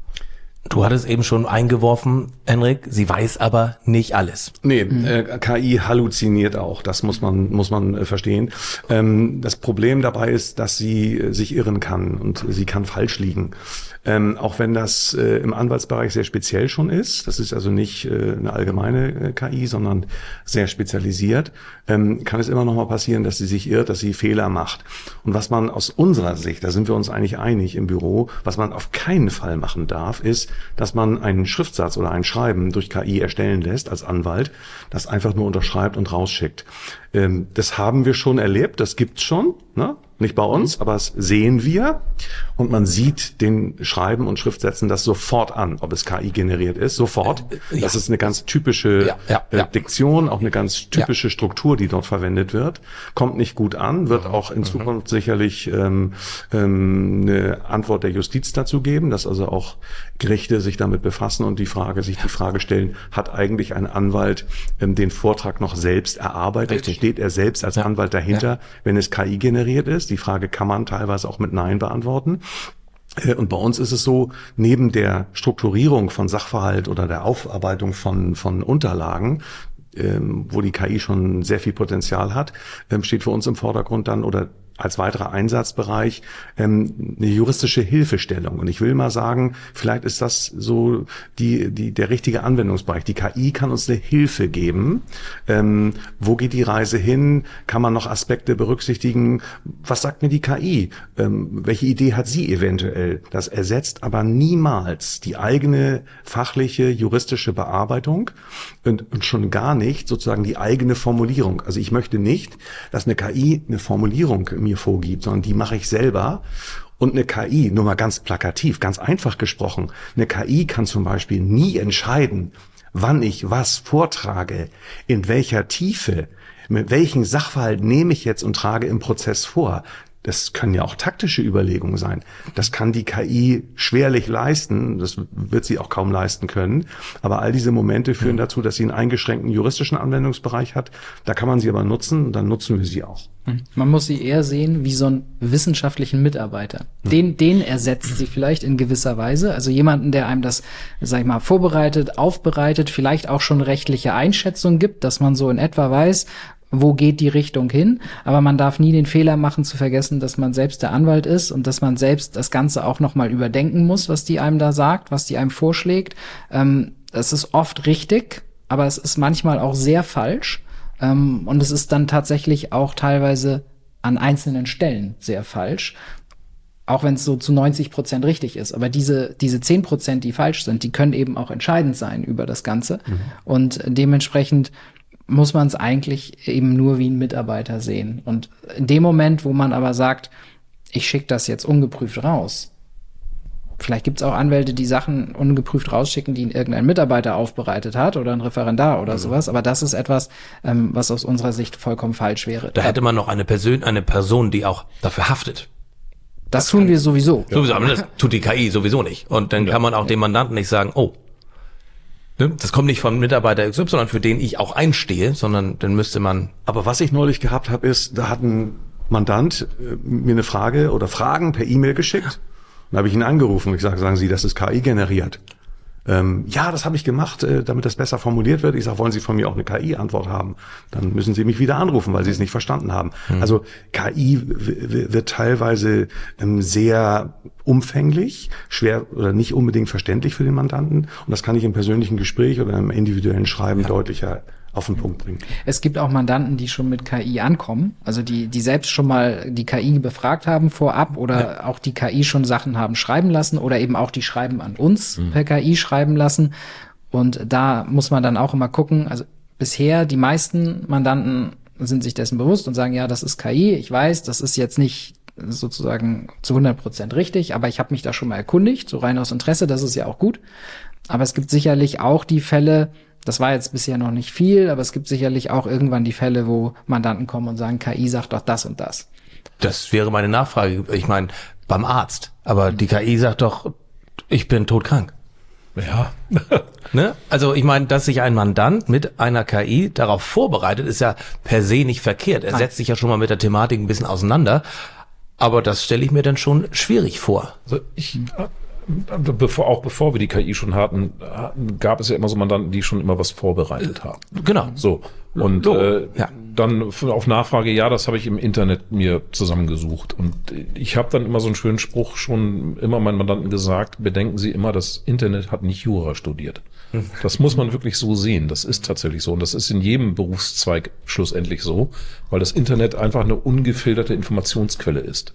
Speaker 4: Du hattest eben schon eingeworfen, Henrik, sie weiß aber nicht alles.
Speaker 6: Nee, mhm. äh, K I halluziniert auch, das muss man muss man äh, verstehen. Ähm, das Problem dabei ist, dass sie äh, sich irren kann und sie kann falsch liegen. Ähm, auch wenn das äh, im Anwaltsbereich sehr speziell schon ist, das ist also nicht äh, eine allgemeine äh, K I, sondern sehr spezialisiert, ähm, kann es immer noch mal passieren, dass sie sich irrt, dass sie Fehler macht. Und was man aus unserer Sicht, da sind wir uns eigentlich einig im Büro, was man auf keinen Fall machen darf, ist, dass man einen Schriftsatz oder ein Schreiben durch K I erstellen lässt als Anwalt, das einfach nur unterschreibt und rausschickt. Ähm, das haben wir schon erlebt, das gibt's schon, ne? Nicht bei uns, aber das sehen wir, und man sieht den Schreiben und Schriftsätzen das sofort an, ob es K I generiert ist, sofort. Äh, ja. Das ist eine ganz typische ja, ja, ja. Diktion, auch eine ganz typische ja. Struktur, die dort verwendet wird. Kommt nicht gut an, wird auch in Zukunft mhm. sicherlich ähm, ähm, eine Antwort der Justiz dazu geben, dass also auch Gerichte sich damit befassen und die Frage, sich die Frage stellen, hat eigentlich ein Anwalt ähm, den Vortrag noch selbst erarbeitet? Richtig. Steht er selbst als ja. Anwalt dahinter, ja. wenn es K I generiert ist? Die Frage kann man teilweise auch mit Nein beantworten. Und bei uns ist es so, neben der Strukturierung von Sachverhalt oder der Aufarbeitung von, von Unterlagen, ähm, wo die K I schon sehr viel Potenzial hat, ähm, steht für uns im Vordergrund dann oder als weiterer Einsatzbereich ähm, eine juristische Hilfestellung. Und ich will mal sagen, vielleicht ist das so die, die, der richtige Anwendungsbereich. Die K I kann uns eine Hilfe geben. Ähm, wo geht die Reise hin? Kann man noch Aspekte berücksichtigen? Was sagt mir die K I? Ähm, welche Idee hat sie eventuell? Das ersetzt aber niemals die eigene fachliche, juristische Bearbeitung und, und schon gar nicht sozusagen die eigene Formulierung. Also ich möchte nicht, dass eine K I eine Formulierung mir vorgibt, sondern die mache ich selber. Und eine K I, nur mal ganz plakativ, ganz einfach gesprochen, eine K I kann zum Beispiel nie entscheiden, wann ich was vortrage, in welcher Tiefe, mit welchem Sachverhalt nehme ich jetzt und trage im Prozess vor. Das können ja auch taktische Überlegungen sein. Das kann die K I schwerlich leisten. Das wird sie auch kaum leisten können. Aber all diese Momente führen dazu, dass sie einen eingeschränkten juristischen Anwendungsbereich hat. Da kann man sie aber nutzen und dann nutzen wir sie auch.
Speaker 3: Man muss sie eher sehen wie so einen wissenschaftlichen Mitarbeiter. Den, den ersetzt sie vielleicht in gewisser Weise. Also jemanden, der einem das, sag ich mal, vorbereitet, aufbereitet, vielleicht auch schon rechtliche Einschätzungen gibt, dass man so in etwa weiß, wo geht die Richtung hin, aber man darf nie den Fehler machen, zu vergessen, dass man selbst der Anwalt ist und dass man selbst das Ganze auch nochmal überdenken muss, was die einem da sagt, was die einem vorschlägt. Ähm, es ist oft richtig, aber es ist manchmal auch sehr falsch, ähm, und es ist dann tatsächlich auch teilweise an einzelnen Stellen sehr falsch, auch wenn es so zu neunzig Prozent richtig ist. Aber diese diese zehn Prozent, die falsch sind, die können eben auch entscheidend sein über das Ganze. Mhm. Und dementsprechend muss man es eigentlich eben nur wie ein Mitarbeiter sehen. Und in dem Moment, wo man aber sagt, ich schicke das jetzt ungeprüft raus, vielleicht gibt es auch Anwälte, die Sachen ungeprüft rausschicken, die irgendein Mitarbeiter aufbereitet hat oder ein Referendar oder mhm. sowas, aber das ist etwas, ähm, was aus unserer Sicht vollkommen falsch wäre.
Speaker 4: Da hätte man noch eine Person, eine Person, die auch dafür haftet.
Speaker 3: Das, das tun wir sowieso.
Speaker 4: Sowieso, aber das tut die K I sowieso nicht. Und dann ja. kann man auch dem Mandanten nicht sagen, oh, das kommt nicht von Mitarbeiter X Y, sondern für den ich auch einstehe, sondern dann müsste man...
Speaker 6: Aber was ich neulich gehabt habe, ist, da hat ein Mandant äh, mir eine Frage oder Fragen per E-Mail geschickt. Dann habe ich ihn angerufen und ich sage, sagen Sie, das ist K I generiert. Ähm, ja, das habe ich gemacht, äh, damit das besser formuliert wird. Ich sage, wollen Sie von mir auch eine K I-Antwort haben? Dann müssen Sie mich wieder anrufen, weil Sie es nicht verstanden haben. Mhm. Also K I w- wird teilweise ähm, sehr umfänglich, schwer oder nicht unbedingt verständlich für den Mandanten. Und das kann ich im persönlichen Gespräch oder im individuellen Schreiben ja. deutlicher auf den Punkt bringen.
Speaker 3: Es gibt auch Mandanten, die schon mit K I ankommen, also die die selbst schon mal die K I befragt haben vorab oder ja. auch die K I schon Sachen haben schreiben lassen oder eben auch die Schreiben an uns mhm. per K I schreiben lassen. Und da muss man dann auch immer gucken, also bisher die meisten Mandanten sind sich dessen bewusst und sagen, ja, das ist K I, ich weiß, das ist jetzt nicht sozusagen zu hundert Prozent richtig, aber ich habe mich da schon mal erkundigt, so rein aus Interesse, das ist ja auch gut. Aber es gibt sicherlich auch die Fälle, das war jetzt bisher noch nicht viel, aber es gibt sicherlich auch irgendwann die Fälle, wo Mandanten kommen und sagen, K I sagt doch das und das.
Speaker 4: Das wäre meine Nachfrage. Ich meine, beim Arzt. Aber die K I sagt doch, ich bin todkrank.
Speaker 5: Ja.
Speaker 4: Ne? Also ich meine, dass sich ein Mandant mit einer K I darauf vorbereitet, ist ja per se nicht verkehrt. Er Nein. setzt sich ja schon mal mit der Thematik ein bisschen auseinander. Aber das stelle ich mir dann schon schwierig vor.
Speaker 5: Also ich... Bevor, auch bevor wir die K I schon hatten, gab es ja immer so Mandanten, die schon immer was vorbereitet haben.
Speaker 4: Genau.
Speaker 5: So. Und äh, ja. dann auf Nachfrage, ja, das habe ich im Internet mir zusammengesucht. Und ich habe dann immer so einen schönen Spruch schon immer meinen Mandanten gesagt, bedenken Sie immer, das Internet hat nicht Jura studiert. Das muss man wirklich so sehen. Das ist tatsächlich so. Und das ist in jedem Berufszweig schlussendlich so, weil das Internet einfach eine ungefilterte Informationsquelle ist.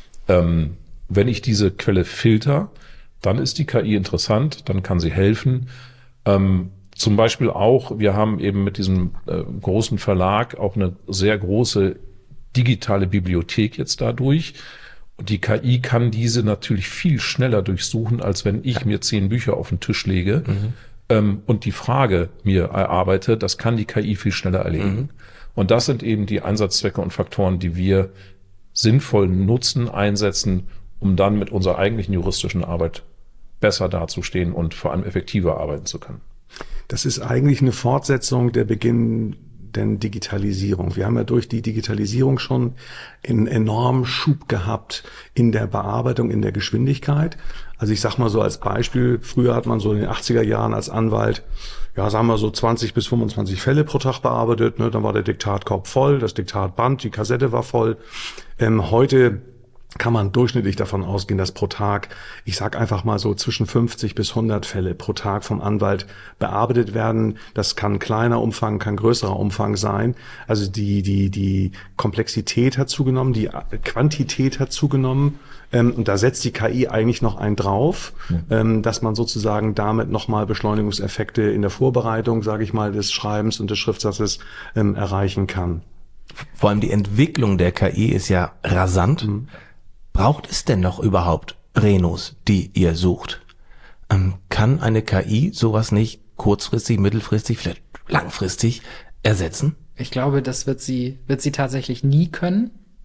Speaker 5: Ähm, wenn ich diese Quelle filter, dann ist die K I interessant, dann kann sie helfen. Ähm, zum Beispiel auch, wir haben eben mit diesem äh, großen Verlag auch eine sehr große digitale Bibliothek jetzt dadurch. Und die K I kann diese natürlich viel schneller durchsuchen, als wenn ich mir zehn Bücher auf den Tisch lege mhm. ähm, und die Frage mir erarbeite. Das kann die K I viel schneller erledigen. Mhm. Und das sind eben die Einsatzzwecke und Faktoren, die wir sinnvoll nutzen, einsetzen, um dann mit unserer eigentlichen juristischen Arbeit besser dazustehen und vor allem effektiver arbeiten zu können.
Speaker 6: Das ist eigentlich eine Fortsetzung der beginnenden Digitalisierung. Wir haben ja durch die Digitalisierung schon einen enormen Schub gehabt in der Bearbeitung, in der Geschwindigkeit. Also ich sag mal so als Beispiel, früher hat man so in den achtziger Jahren als Anwalt, ja sagen wir so zwanzig bis fünfundzwanzig Fälle pro Tag bearbeitet. Ne? Dann war der Diktatkorb voll, das Diktatband, die Kassette war voll. Ähm, heute kann man durchschnittlich davon ausgehen, dass pro Tag, ich sag einfach mal so zwischen fünfzig bis hundert Fälle pro Tag vom Anwalt bearbeitet werden. Das kann kleiner Umfang, kann größerer Umfang sein. Also die die die Komplexität hat zugenommen, die Quantität hat zugenommen. Ähm, und da setzt die K I eigentlich noch einen drauf, ja. ähm, dass man sozusagen damit nochmal Beschleunigungseffekte in der Vorbereitung, sage ich mal, des Schreibens und des Schriftsatzes ähm, erreichen kann.
Speaker 4: Vor allem die Entwicklung der K I ist ja rasant. Mhm. Braucht es denn noch überhaupt Renos, die ihr sucht? Ähm, kann eine K I sowas nicht kurzfristig, mittelfristig, vielleicht langfristig ersetzen?
Speaker 3: Ich glaube, das wird sie, wird sie tatsächlich nie können,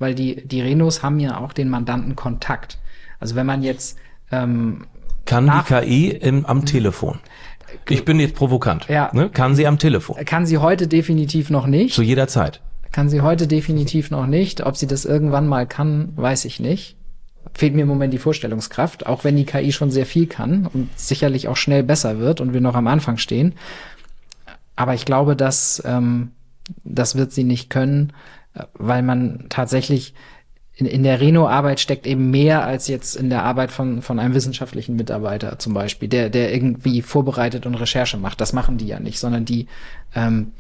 Speaker 3: weil die, die Renos haben ja auch den Mandantenkontakt. Also wenn man jetzt ähm,
Speaker 4: Kann die K I im, am Telefon? Ich bin jetzt provokant.
Speaker 3: Ja.
Speaker 4: Ne? Kann sie am Telefon?
Speaker 3: Kann sie heute definitiv noch nicht.
Speaker 4: Zu jeder Zeit?
Speaker 3: Kann sie heute definitiv noch nicht. Ob sie das irgendwann mal kann, weiß ich nicht. Fehlt mir im Moment die Vorstellungskraft, auch wenn die K I schon sehr viel kann und sicherlich auch schnell besser wird und wir noch am Anfang stehen. Aber ich glaube, dass ähm, das wird sie nicht können, weil man tatsächlich in, in der Reno-Arbeit steckt eben mehr als jetzt in der Arbeit von von einem wissenschaftlichen Mitarbeiter zum Beispiel, der der irgendwie vorbereitet und Recherche macht. Das machen die ja nicht, sondern die ähm,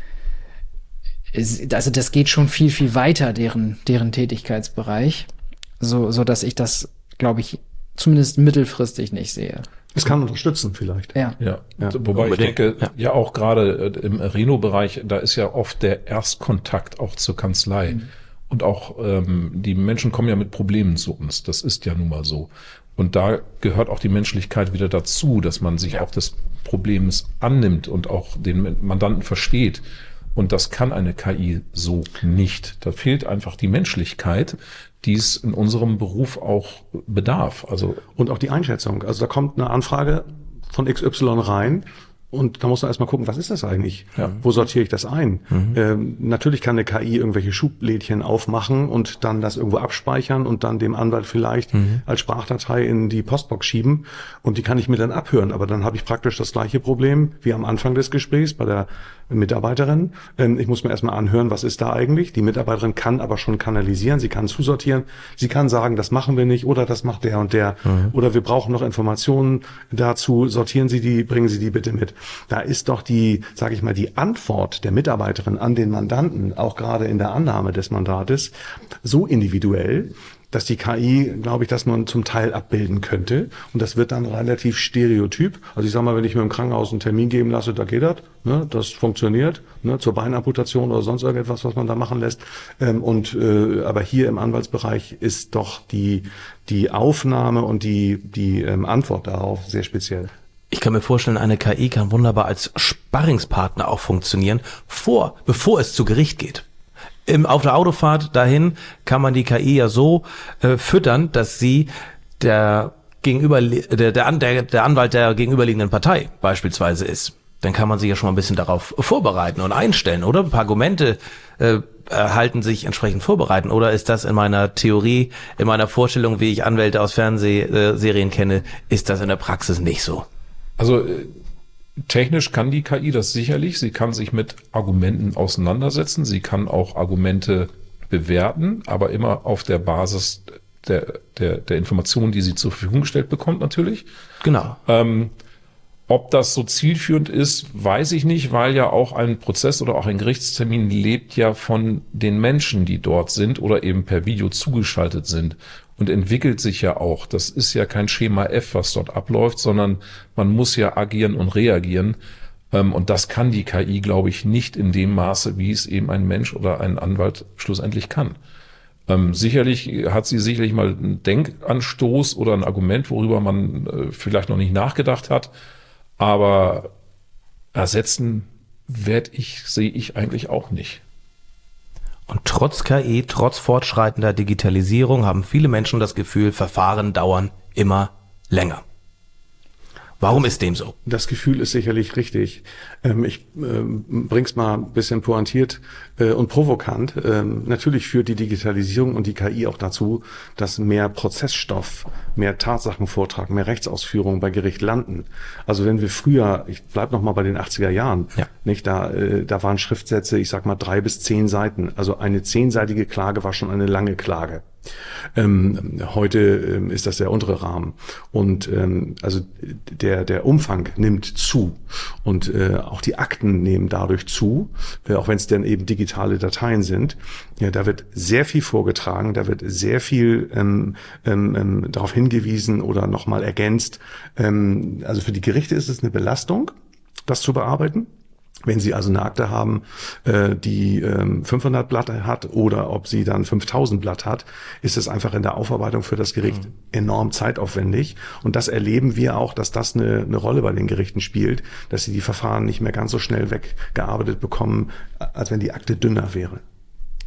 Speaker 3: ist, also das geht schon viel viel weiter, deren deren Tätigkeitsbereich, so so dass ich das, glaube ich, zumindest mittelfristig nicht sehe.
Speaker 6: Es kann unterstützen vielleicht.
Speaker 3: Ja.
Speaker 5: Ja,
Speaker 6: Ja.
Speaker 5: wobei ich
Speaker 4: Unbedingt.
Speaker 5: denke,
Speaker 4: Ja.
Speaker 5: ja, auch gerade äh, im Reno-Bereich, da ist ja oft der Erstkontakt auch zur Kanzlei.
Speaker 3: Mhm.
Speaker 5: Und auch ähm, die Menschen kommen ja mit Problemen zu uns. Das ist ja nun mal so. Und da gehört auch die Menschlichkeit wieder dazu, dass man sich auch des Problems annimmt und auch den Mandanten versteht. Und das kann eine K I so nicht. Da fehlt einfach die Menschlichkeit, die es in unserem Beruf auch bedarf. Also
Speaker 6: Und auch die Einschätzung. Also da kommt eine Anfrage von X Y rein und da muss man erstmal gucken, was ist das eigentlich?
Speaker 5: Ja.
Speaker 6: Wo sortiere ich das ein?
Speaker 4: Mhm.
Speaker 6: Ähm, natürlich kann eine K I irgendwelche Schublädchen aufmachen und dann das irgendwo abspeichern und dann dem Anwalt vielleicht
Speaker 4: Mhm.
Speaker 6: als Sprachdatei in die Postbox schieben und die kann ich mir dann abhören. Aber dann habe ich praktisch das gleiche Problem wie am Anfang des Gesprächs bei der Mitarbeiterin. Ähm, ich muss mir erstmal anhören, was ist da eigentlich? Die Mitarbeiterin kann aber schon kanalisieren, sie kann zusortieren, sie kann sagen, das machen wir nicht oder das macht der und der oder wir brauchen noch Informationen dazu, sortieren Sie die, bringen Sie die bitte mit. Da ist doch die, sage ich mal, die Antwort der Mitarbeiterin an den Mandanten, auch gerade in der Annahme des Mandates, so individuell, dass die K I, glaube ich, das man zum Teil abbilden könnte. Und das wird dann relativ stereotyp. Also ich sage mal, wenn ich mir im Krankenhaus einen Termin geben lasse, da geht das, ne, das funktioniert, ne, zur Beinamputation oder sonst irgendetwas, was man da machen lässt. Ähm, und äh, aber hier im Anwaltsbereich ist doch die die Aufnahme und die die ähm, Antwort darauf sehr speziell.
Speaker 4: Ich kann mir vorstellen, eine K I kann wunderbar als Sparringspartner auch funktionieren, vor, bevor es zu Gericht geht. Im, auf der Autofahrt dahin kann man die K I ja so äh, füttern, dass sie der gegenüber der, der, der, der Anwalt der gegenüberliegenden Partei beispielsweise ist. Dann kann man sich ja schon mal ein bisschen darauf vorbereiten und einstellen, oder? Ein paar Argumente äh, erhalten sich entsprechend vorbereiten. Oder ist das in meiner Theorie, in meiner Vorstellung, wie ich Anwälte aus Fernsehserien kenne, ist das in der Praxis nicht so?
Speaker 5: Also äh, technisch kann die K I das sicherlich. Sie kann sich mit Argumenten auseinandersetzen. Sie kann auch Argumente bewerten, aber immer auf der Basis der, der, der Informationen, die sie zur Verfügung gestellt bekommt, natürlich.
Speaker 4: Genau.
Speaker 5: Ähm, ob das so zielführend ist, weiß ich nicht, weil ja auch ein Prozess oder auch ein Gerichtstermin lebt ja von den Menschen, die dort sind oder eben per Video zugeschaltet sind und entwickelt sich ja auch. Das ist ja kein Schema F, was dort abläuft, sondern man muss ja agieren und reagieren. Und das kann die K I, glaube ich, nicht in dem Maße, wie es eben ein Mensch oder ein Anwalt schlussendlich kann. Ähm, sicherlich hat sie sicherlich mal einen Denkanstoß oder ein Argument, worüber man äh, vielleicht noch nicht nachgedacht hat. Aber ersetzen werde ich, sehe ich eigentlich auch nicht.
Speaker 4: Und trotz K I, trotz fortschreitender Digitalisierung haben viele Menschen das Gefühl, Verfahren dauern immer länger. Warum ist dem so?
Speaker 6: Das Gefühl ist sicherlich richtig. Ähm, ich ähm, bring's mal ein bisschen pointiert äh, und provokant. Ähm, natürlich führt die Digitalisierung und die K I auch dazu, dass mehr Prozessstoff, mehr Tatsachenvortrag, mehr Rechtsausführung bei Gericht landen. Also wenn wir früher, ich bleib noch mal bei den achtziger Jahren,
Speaker 4: Ja.
Speaker 6: nicht, da, äh, da waren Schriftsätze, ich sag mal drei bis zehn Seiten. Also eine zehnseitige Klage war schon eine lange Klage. Ähm, heute ähm, ist das der untere Rahmen und ähm, also der der Umfang nimmt zu und äh, auch die Akten nehmen dadurch zu, äh, auch wenn es dann eben digitale Dateien sind. Ja, da wird sehr viel vorgetragen, da wird sehr viel ähm, ähm, darauf hingewiesen oder nochmal ergänzt. Ähm, also für die Gerichte ist es eine Belastung, das zu bearbeiten. Wenn Sie also eine Akte haben, äh, die ähm, fünfhundert Blatt hat oder ob sie dann fünftausend Blatt hat, ist es einfach in der Aufarbeitung für das Gericht mhm. enorm zeitaufwendig. Und das erleben wir auch, dass das eine, eine Rolle bei den Gerichten spielt, dass sie die Verfahren nicht mehr ganz so schnell weggearbeitet bekommen, als wenn die Akte dünner wäre.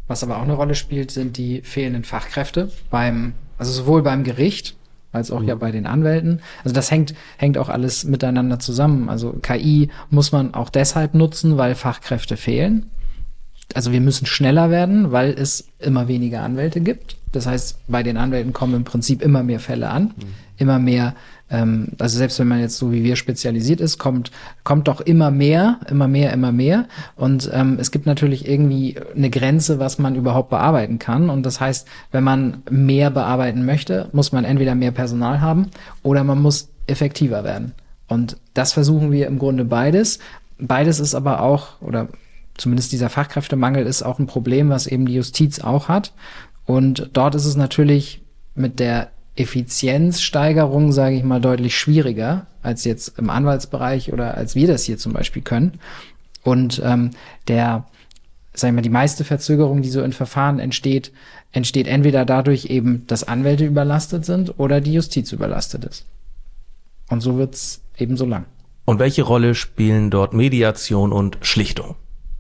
Speaker 3: Was aber auch eine Rolle spielt, sind die fehlenden Fachkräfte beim, also sowohl beim Gericht als auch mhm. ja bei den Anwälten. Also das hängt hängt auch alles miteinander zusammen. Also K I muss man auch deshalb nutzen, weil Fachkräfte fehlen. Also wir müssen schneller werden, weil es immer weniger Anwälte gibt. Das heißt, bei den Anwälten kommen im Prinzip immer mehr Fälle an, mhm. immer mehr, ähm, also selbst wenn man jetzt so wie wir spezialisiert ist, kommt kommt doch immer mehr, immer mehr, immer mehr. Und ähm, es gibt natürlich irgendwie eine Grenze, was man überhaupt bearbeiten kann. Und das heißt, wenn man mehr bearbeiten möchte, muss man entweder mehr Personal haben oder man muss effektiver werden. Und das versuchen wir im Grunde beides. Beides ist aber auch, oder zumindest dieser Fachkräftemangel ist auch ein Problem, was eben die Justiz auch hat. Und dort ist es natürlich mit der Effizienzsteigerung, sage ich mal, deutlich schwieriger als jetzt im Anwaltsbereich oder als wir das hier zum Beispiel können. Und ähm, der, sagen wir, die meiste Verzögerung, die so in Verfahren entsteht, entsteht entweder dadurch eben, dass Anwälte überlastet sind oder die Justiz überlastet ist. Und so wird's eben so lang.
Speaker 4: Und welche Rolle spielen dort Mediation und Schlichtung?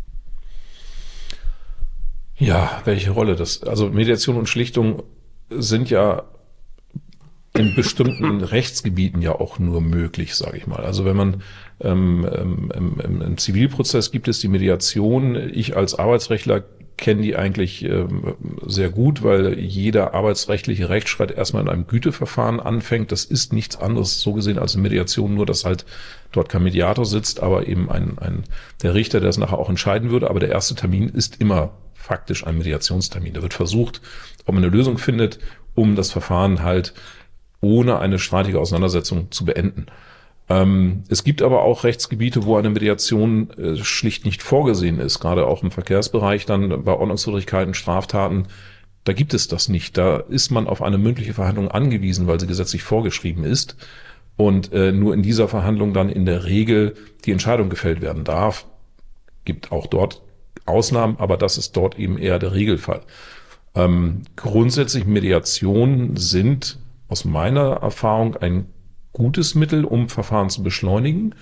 Speaker 5: Ja, welche Rolle das? Also Mediation und Schlichtung sind ja in bestimmten Rechtsgebieten ja auch nur möglich, sage ich mal. Also wenn man ähm, im, im, im Zivilprozess gibt es die Mediation. Ich als Arbeitsrechtler kenne die eigentlich ähm, sehr gut, weil jeder arbeitsrechtliche Rechtsstreit erstmal in einem Güteverfahren anfängt. Das ist nichts anderes so gesehen als eine Mediation, nur dass halt dort kein Mediator sitzt, aber eben ein, ein der Richter, der es nachher auch entscheiden würde. Aber der erste Termin ist immer faktisch ein Mediationstermin. Da wird versucht, ob man eine Lösung findet, um das Verfahren halt ohne eine streitige Auseinandersetzung zu beenden. Ähm, es gibt aber auch Rechtsgebiete, wo eine Mediation äh, schlicht nicht vorgesehen ist, gerade auch im Verkehrsbereich, dann bei Ordnungswidrigkeiten, Straftaten. Da gibt es das nicht. Da ist man auf eine mündliche Verhandlung angewiesen, weil sie gesetzlich vorgeschrieben ist und äh, nur in dieser Verhandlung dann in der Regel die Entscheidung gefällt werden darf. Gibt auch dort Ausnahmen, aber das ist dort eben eher der Regelfall. Ähm, grundsätzlich Mediationen sind aus meiner Erfahrung ein gutes Mittel, um Verfahren zu beschleunigen,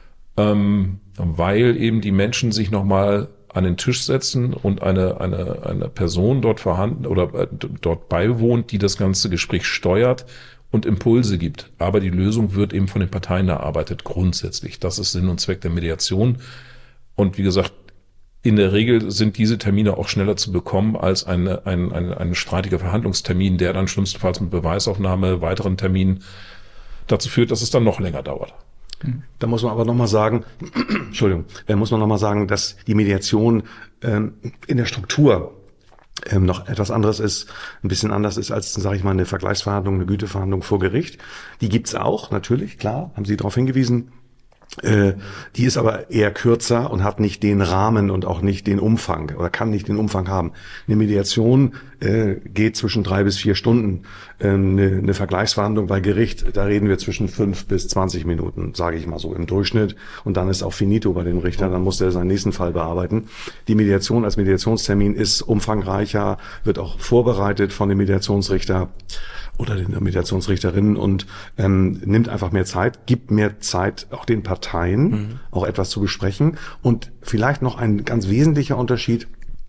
Speaker 5: ähm, weil eben die Menschen sich nochmal an den Tisch setzen und eine eine eine Person dort vorhanden oder äh, dort beiwohnt, die das ganze Gespräch steuert und Impulse gibt. Aber die Lösung wird eben von den Parteien erarbeitet, grundsätzlich. Das ist Sinn und Zweck der Mediation. Und wie gesagt, in der Regel sind diese Termine auch schneller zu bekommen als eine, ein, ein, ein streitiger Verhandlungstermin, der dann schlimmstenfalls mit Beweisaufnahme, weiteren Terminen dazu führt, dass es dann noch länger dauert.
Speaker 6: Da muss man aber nochmal sagen, Entschuldigung, da muss man nochmal sagen, dass die Mediation ähm, in der Struktur ähm, noch etwas anderes ist, ein bisschen anders ist als, sage ich mal, eine Vergleichsverhandlung, eine Güteverhandlung vor Gericht. Die gibt's auch, natürlich, klar, haben Sie darauf hingewiesen. Äh, die ist aber eher kürzer und hat nicht den Rahmen und auch nicht den Umfang oder kann nicht den Umfang haben. Eine Mediation äh, geht zwischen drei bis vier Stunden. Äh, eine, eine Vergleichsverhandlung bei Gericht, da reden wir zwischen fünf bis zwanzig Minuten, sage ich mal so im Durchschnitt. Und dann ist auch finito bei dem Richter, dann muss er seinen nächsten Fall bearbeiten. Die Mediation als Mediationstermin ist umfangreicher, wird auch vorbereitet von dem Mediationsrichter oder den Mediationsrichterinnen und ähm, nimmt einfach mehr Zeit, gibt mehr Zeit auch den Parteien, mhm. auch etwas zu besprechen. Und vielleicht noch ein ganz wesentlicher Unterschied,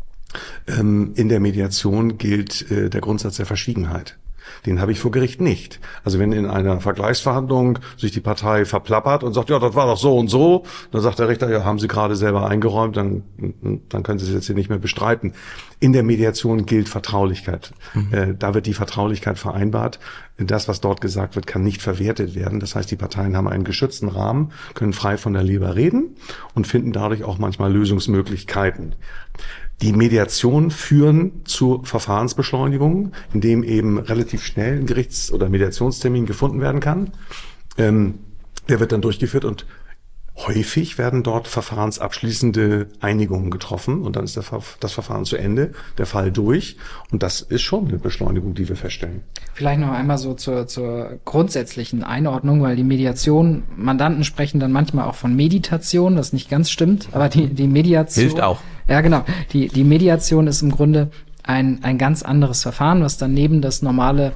Speaker 6: ähm, in der Mediation gilt äh, der Grundsatz der Verschwiegenheit. Den habe ich vor Gericht nicht. Also wenn in einer Vergleichsverhandlung sich die Partei verplappert und sagt, ja, das war doch so und so, dann sagt der Richter, ja, haben Sie gerade selber eingeräumt, dann, dann können Sie es jetzt hier nicht mehr bestreiten. In der Mediation gilt Vertraulichkeit. Mhm. Äh, da wird die Vertraulichkeit vereinbart. Das, was dort gesagt wird, kann nicht verwertet werden. Das heißt, die Parteien haben einen geschützten Rahmen, können frei von der Leber reden und finden dadurch auch manchmal Lösungsmöglichkeiten. Die Mediation führen zu Verfahrensbeschleunigungen, indem eben relativ schnell ein Gerichts- oder Mediationstermin gefunden werden kann. Ähm, der wird dann durchgeführt und häufig werden dort verfahrensabschließende Einigungen getroffen und dann ist der Ver- das Verfahren zu Ende, der Fall durch und das ist schon eine Beschleunigung, die wir feststellen.
Speaker 3: Vielleicht noch einmal so zur, zur grundsätzlichen Einordnung, weil die Mediation, Mandanten sprechen dann manchmal auch von Meditation, das nicht ganz stimmt, aber die, die Mediation...
Speaker 4: Hilft auch.
Speaker 3: Ja, genau. Die, die Mediation ist im Grunde ein, ein ganz anderes Verfahren, was dann neben das normale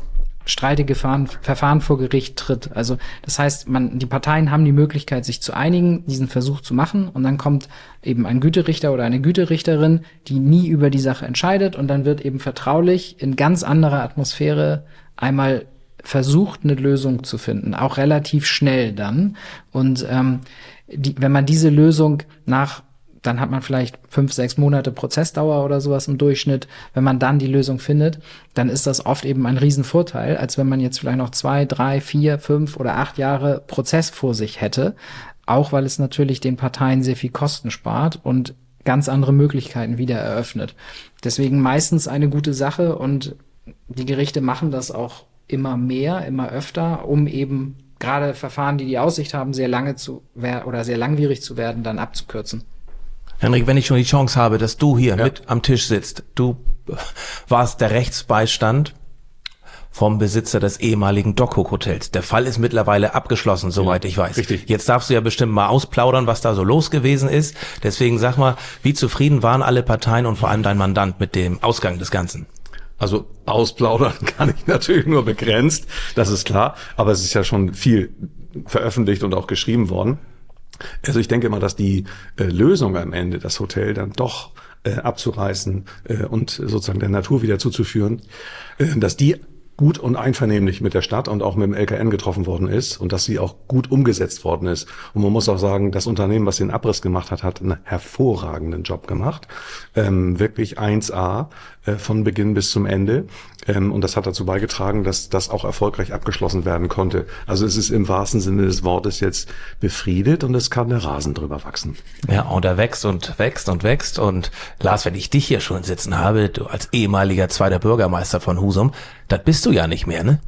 Speaker 3: streitige Verfahren, Verfahren vor Gericht tritt. Also das heißt, man, die Parteien haben die Möglichkeit, sich zu einigen, diesen Versuch zu machen, und dann kommt eben ein Güterichter oder eine Güterichterin, die nie über die Sache entscheidet, und dann wird eben vertraulich in ganz anderer Atmosphäre einmal versucht, eine Lösung zu finden, auch relativ schnell dann. Und ähm, die, wenn man diese Lösung nach, dann hat man vielleicht fünf, sechs Monate Prozessdauer oder sowas im Durchschnitt. Wenn man dann die Lösung findet, dann ist das oft eben ein Riesenvorteil, als wenn man jetzt vielleicht noch zwei, drei, vier, fünf oder acht Jahre Prozess vor sich hätte. Auch weil es natürlich den Parteien sehr viel Kosten spart und ganz andere Möglichkeiten wieder eröffnet. Deswegen meistens eine gute Sache, und die Gerichte machen das auch immer mehr, immer öfter, um eben gerade Verfahren, die die Aussicht haben, sehr lange zu werden oder sehr langwierig zu werden, dann abzukürzen.
Speaker 4: Henrik, wenn ich schon die Chance habe, dass du hier
Speaker 6: Ja.
Speaker 4: mit am Tisch sitzt, du warst der Rechtsbeistand vom Besitzer des ehemaligen Dockhook Hotels. Der Fall ist mittlerweile abgeschlossen, soweit ich weiß.
Speaker 6: Richtig.
Speaker 4: Jetzt darfst du ja bestimmt mal ausplaudern, was da so los gewesen ist. Deswegen sag mal, wie zufrieden waren alle Parteien und vor allem dein Mandant mit dem Ausgang des Ganzen?
Speaker 6: Also ausplaudern kann ich natürlich nur begrenzt, das ist klar, aber es ist ja schon viel veröffentlicht und auch geschrieben worden. Also ich denke mal, dass die äh, Lösung am Ende, das Hotel dann doch äh, abzureißen äh, und sozusagen der Natur wieder zuzuführen, äh, dass die gut und einvernehmlich mit der Stadt und auch mit dem L K N getroffen worden ist und dass sie auch gut umgesetzt worden ist. Und man muss auch sagen, das Unternehmen, was den Abriss gemacht hat, hat einen hervorragenden Job gemacht. Ähm, wirklich eins A äh, von Beginn bis zum Ende. Ähm, und das hat dazu beigetragen, dass das auch erfolgreich abgeschlossen werden konnte. Also es ist im wahrsten Sinne des Wortes jetzt befriedet und es kann der Rasen drüber wachsen.
Speaker 4: Ja, und er wächst und wächst und wächst. Und Lars, wenn ich dich hier schon sitzen habe, du als ehemaliger zweiter Bürgermeister von Husum, das bist du ja nicht mehr, ne?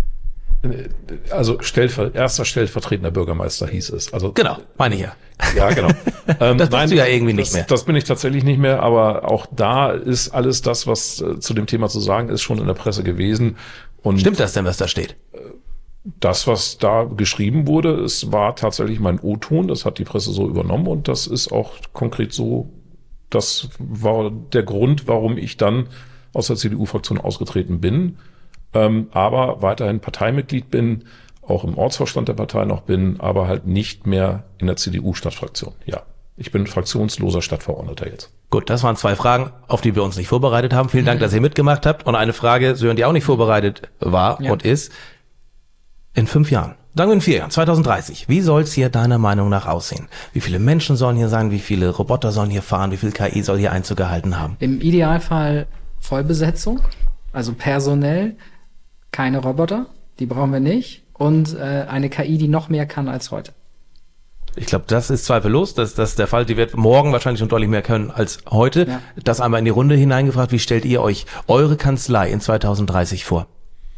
Speaker 5: Also Stellver- erster stellvertretender Bürgermeister hieß es. Also
Speaker 4: Genau, meine ich ja.
Speaker 5: Ja, genau. ähm,
Speaker 4: Das bist du ja irgendwie nicht
Speaker 5: das,
Speaker 4: mehr.
Speaker 5: Das bin ich tatsächlich nicht mehr, aber auch da ist alles das, was äh, zu dem Thema zu sagen ist, schon in der Presse gewesen. Und
Speaker 4: Stimmt das denn, was da steht?
Speaker 5: das, was da geschrieben wurde, es war tatsächlich mein O-Ton, das hat die Presse so übernommen und das ist auch konkret so, das war der Grund, warum ich dann aus der C D U-Fraktion ausgetreten bin, ähm, aber weiterhin Parteimitglied bin, auch im Ortsvorstand der Partei noch bin, aber halt nicht mehr in der C D U-Stadtfraktion. Ja, ich bin fraktionsloser Stadtverordneter jetzt.
Speaker 4: Gut, das waren zwei Fragen, auf die wir uns nicht vorbereitet haben. Vielen Dank, dass ihr mitgemacht habt. Und eine Frage, Sören, die auch nicht vorbereitet war
Speaker 3: Ja.
Speaker 4: und ist, in fünf Jahren, sagen wir in vier Jahren, zwanzig dreißig, wie soll es hier deiner Meinung nach aussehen? Wie viele Menschen sollen hier sein? Wie viele Roboter sollen hier fahren? Wie viel K I soll hier Einzug gehalten haben?
Speaker 3: Im Idealfall Vollbesetzung, also personell, keine Roboter, die brauchen wir nicht, und äh, eine K I, die noch mehr kann als heute.
Speaker 4: Ich glaube, das ist zweifellos, dass das der Fall. Die wird morgen wahrscheinlich schon deutlich mehr können als heute.
Speaker 3: Ja.
Speaker 4: Das einmal in die Runde hineingefragt. Wie stellt ihr euch eure Kanzlei in zwanzig dreißig vor?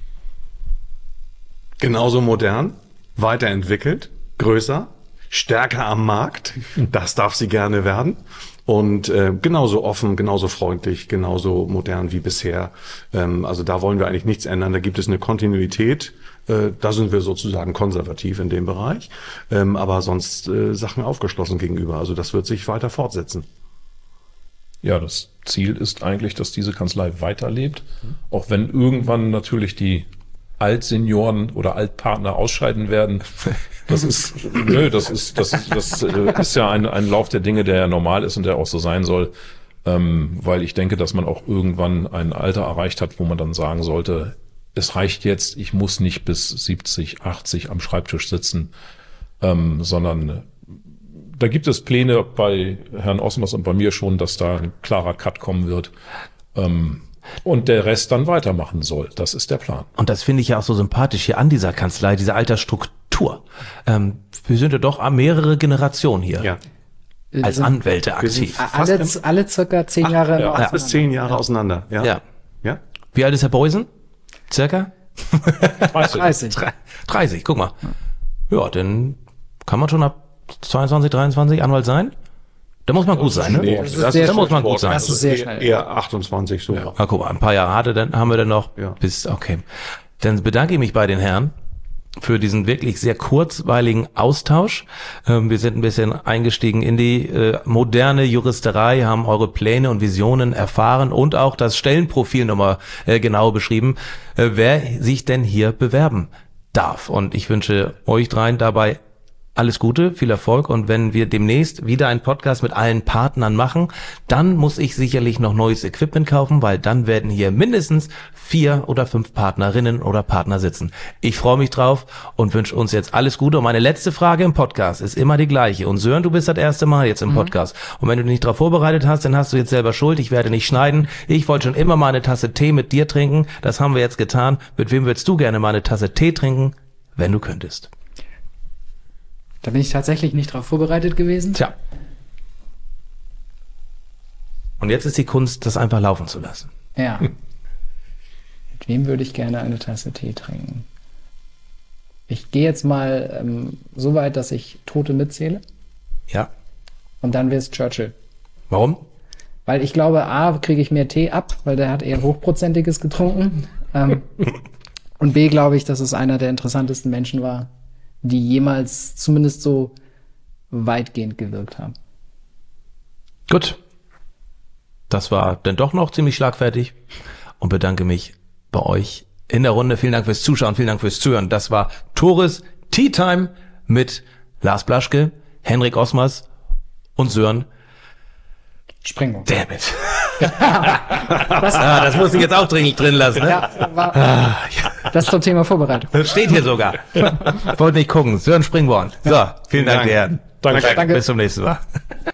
Speaker 6: Genauso modern, weiterentwickelt, größer, stärker am Markt. Das darf sie gerne werden. Und äh, genauso offen, genauso freundlich, genauso modern wie bisher. Ähm, also da wollen wir eigentlich nichts ändern. Da gibt es eine Kontinuität. Äh, da sind wir sozusagen konservativ in dem Bereich. Ähm, aber sonst äh, Sachen aufgeschlossen gegenüber. Also das wird sich weiter fortsetzen.
Speaker 5: Ja, das Ziel ist eigentlich, dass diese Kanzlei weiterlebt, auch wenn irgendwann natürlich die Altsenioren oder Altpartner ausscheiden werden. Das ist, nö, das ist, das ist, das ist ja ein, ein Lauf der Dinge, der ja normal ist und der auch so sein soll, ähm, weil ich denke, dass man auch irgendwann ein Alter erreicht hat, wo man dann sagen sollte, es reicht jetzt, ich muss nicht bis siebzig, achtzig am Schreibtisch sitzen, ähm, sondern da gibt es Pläne bei Herrn Osmers und bei mir schon, dass da ein klarer Cut kommen wird. Ähm, Und der Rest dann weitermachen soll. Das ist der Plan.
Speaker 4: Und das finde ich ja auch so sympathisch hier an dieser Kanzlei, diese Altersstruktur. Ähm, wir sind ja doch mehrere Generationen hier
Speaker 6: Ja.
Speaker 3: Wir
Speaker 4: als
Speaker 3: sind
Speaker 4: Anwälte
Speaker 6: wir sind
Speaker 4: aktiv.
Speaker 6: fast
Speaker 3: alle,
Speaker 6: im-
Speaker 3: alle circa zehn Jahre
Speaker 6: Ja,
Speaker 3: auseinander.
Speaker 6: acht bis zehn Jahre auseinander. Ja.
Speaker 4: Ja.
Speaker 6: Ja.
Speaker 4: Wie alt ist Herr Beusen? Circa?
Speaker 3: dreißig.
Speaker 4: dreißig, guck mal. Ja, dann kann man schon ab zweiundzwanzig, dreiundzwanzig Anwalt sein. Da muss man gut sein, ne?
Speaker 6: Nee,
Speaker 3: Das ist sehr
Speaker 4: da muss man gut sein.
Speaker 3: Das ist sehr
Speaker 6: eher,
Speaker 3: schnell.
Speaker 6: eher achtundzwanzig so.
Speaker 4: Na, guck mal, ein paar Jahre hatte, dann haben wir dann noch
Speaker 6: Ja.
Speaker 4: bis, okay. Dann bedanke ich mich bei den Herren für diesen wirklich sehr kurzweiligen Austausch. Ähm, wir sind ein bisschen eingestiegen in die äh, moderne Juristerei, haben eure Pläne und Visionen erfahren und auch das Stellenprofil nochmal äh, genau beschrieben, äh, wer sich denn hier bewerben darf. Und ich wünsche euch dreien dabei alles Gute, viel Erfolg, und wenn wir demnächst wieder einen Podcast mit allen Partnern machen, dann muss ich sicherlich noch neues Equipment kaufen, weil dann werden hier mindestens vier oder fünf Partnerinnen oder Partner sitzen. Ich freue mich drauf und wünsche uns jetzt alles Gute. Und meine letzte Frage im Podcast ist immer die gleiche. Und Sören, du bist das erste Mal jetzt im Podcast. Und wenn du dich nicht darauf vorbereitet hast, dann hast du jetzt selber Schuld. Ich werde nicht schneiden. Ich wollte schon immer mal eine Tasse Tee mit dir trinken. Das haben wir jetzt getan. Mit wem würdest du gerne mal eine Tasse Tee trinken, wenn du könntest?
Speaker 3: Da bin ich tatsächlich nicht drauf vorbereitet gewesen.
Speaker 4: Tja. Und jetzt ist die Kunst, das einfach laufen zu lassen.
Speaker 3: Ja. Mit wem würde ich gerne eine Tasse Tee trinken? Ich gehe jetzt mal ähm, so weit, dass ich Tote mitzähle.
Speaker 4: Ja.
Speaker 3: Und dann wäre es Churchill.
Speaker 4: Warum?
Speaker 3: Weil ich glaube, A, kriege ich mehr Tee ab, weil der hat eher Hochprozentiges getrunken. Ähm, und B, glaube ich, dass es einer der interessantesten Menschen war, die jemals zumindest so weitgehend gewirkt haben.
Speaker 4: Gut. Das war dann doch noch ziemlich schlagfertig und bedanke mich bei euch in der Runde. Vielen Dank fürs Zuschauen, vielen Dank fürs Zuhören. Das war Tores Tea Time mit Lars Blaschke, Henrik Osmers und Sören
Speaker 3: Springborn.
Speaker 4: Damn it. das, ah, das muss ich jetzt auch drin, drin lassen. Ne?
Speaker 3: Ja, war, ah, ja. Das zum Thema Vorbereitung.
Speaker 4: Das steht hier sogar. Wollte nicht gucken. Sören Springborn. So, vielen Dank, Herren.
Speaker 5: Danke.
Speaker 3: Danke.
Speaker 4: Bis zum nächsten Mal.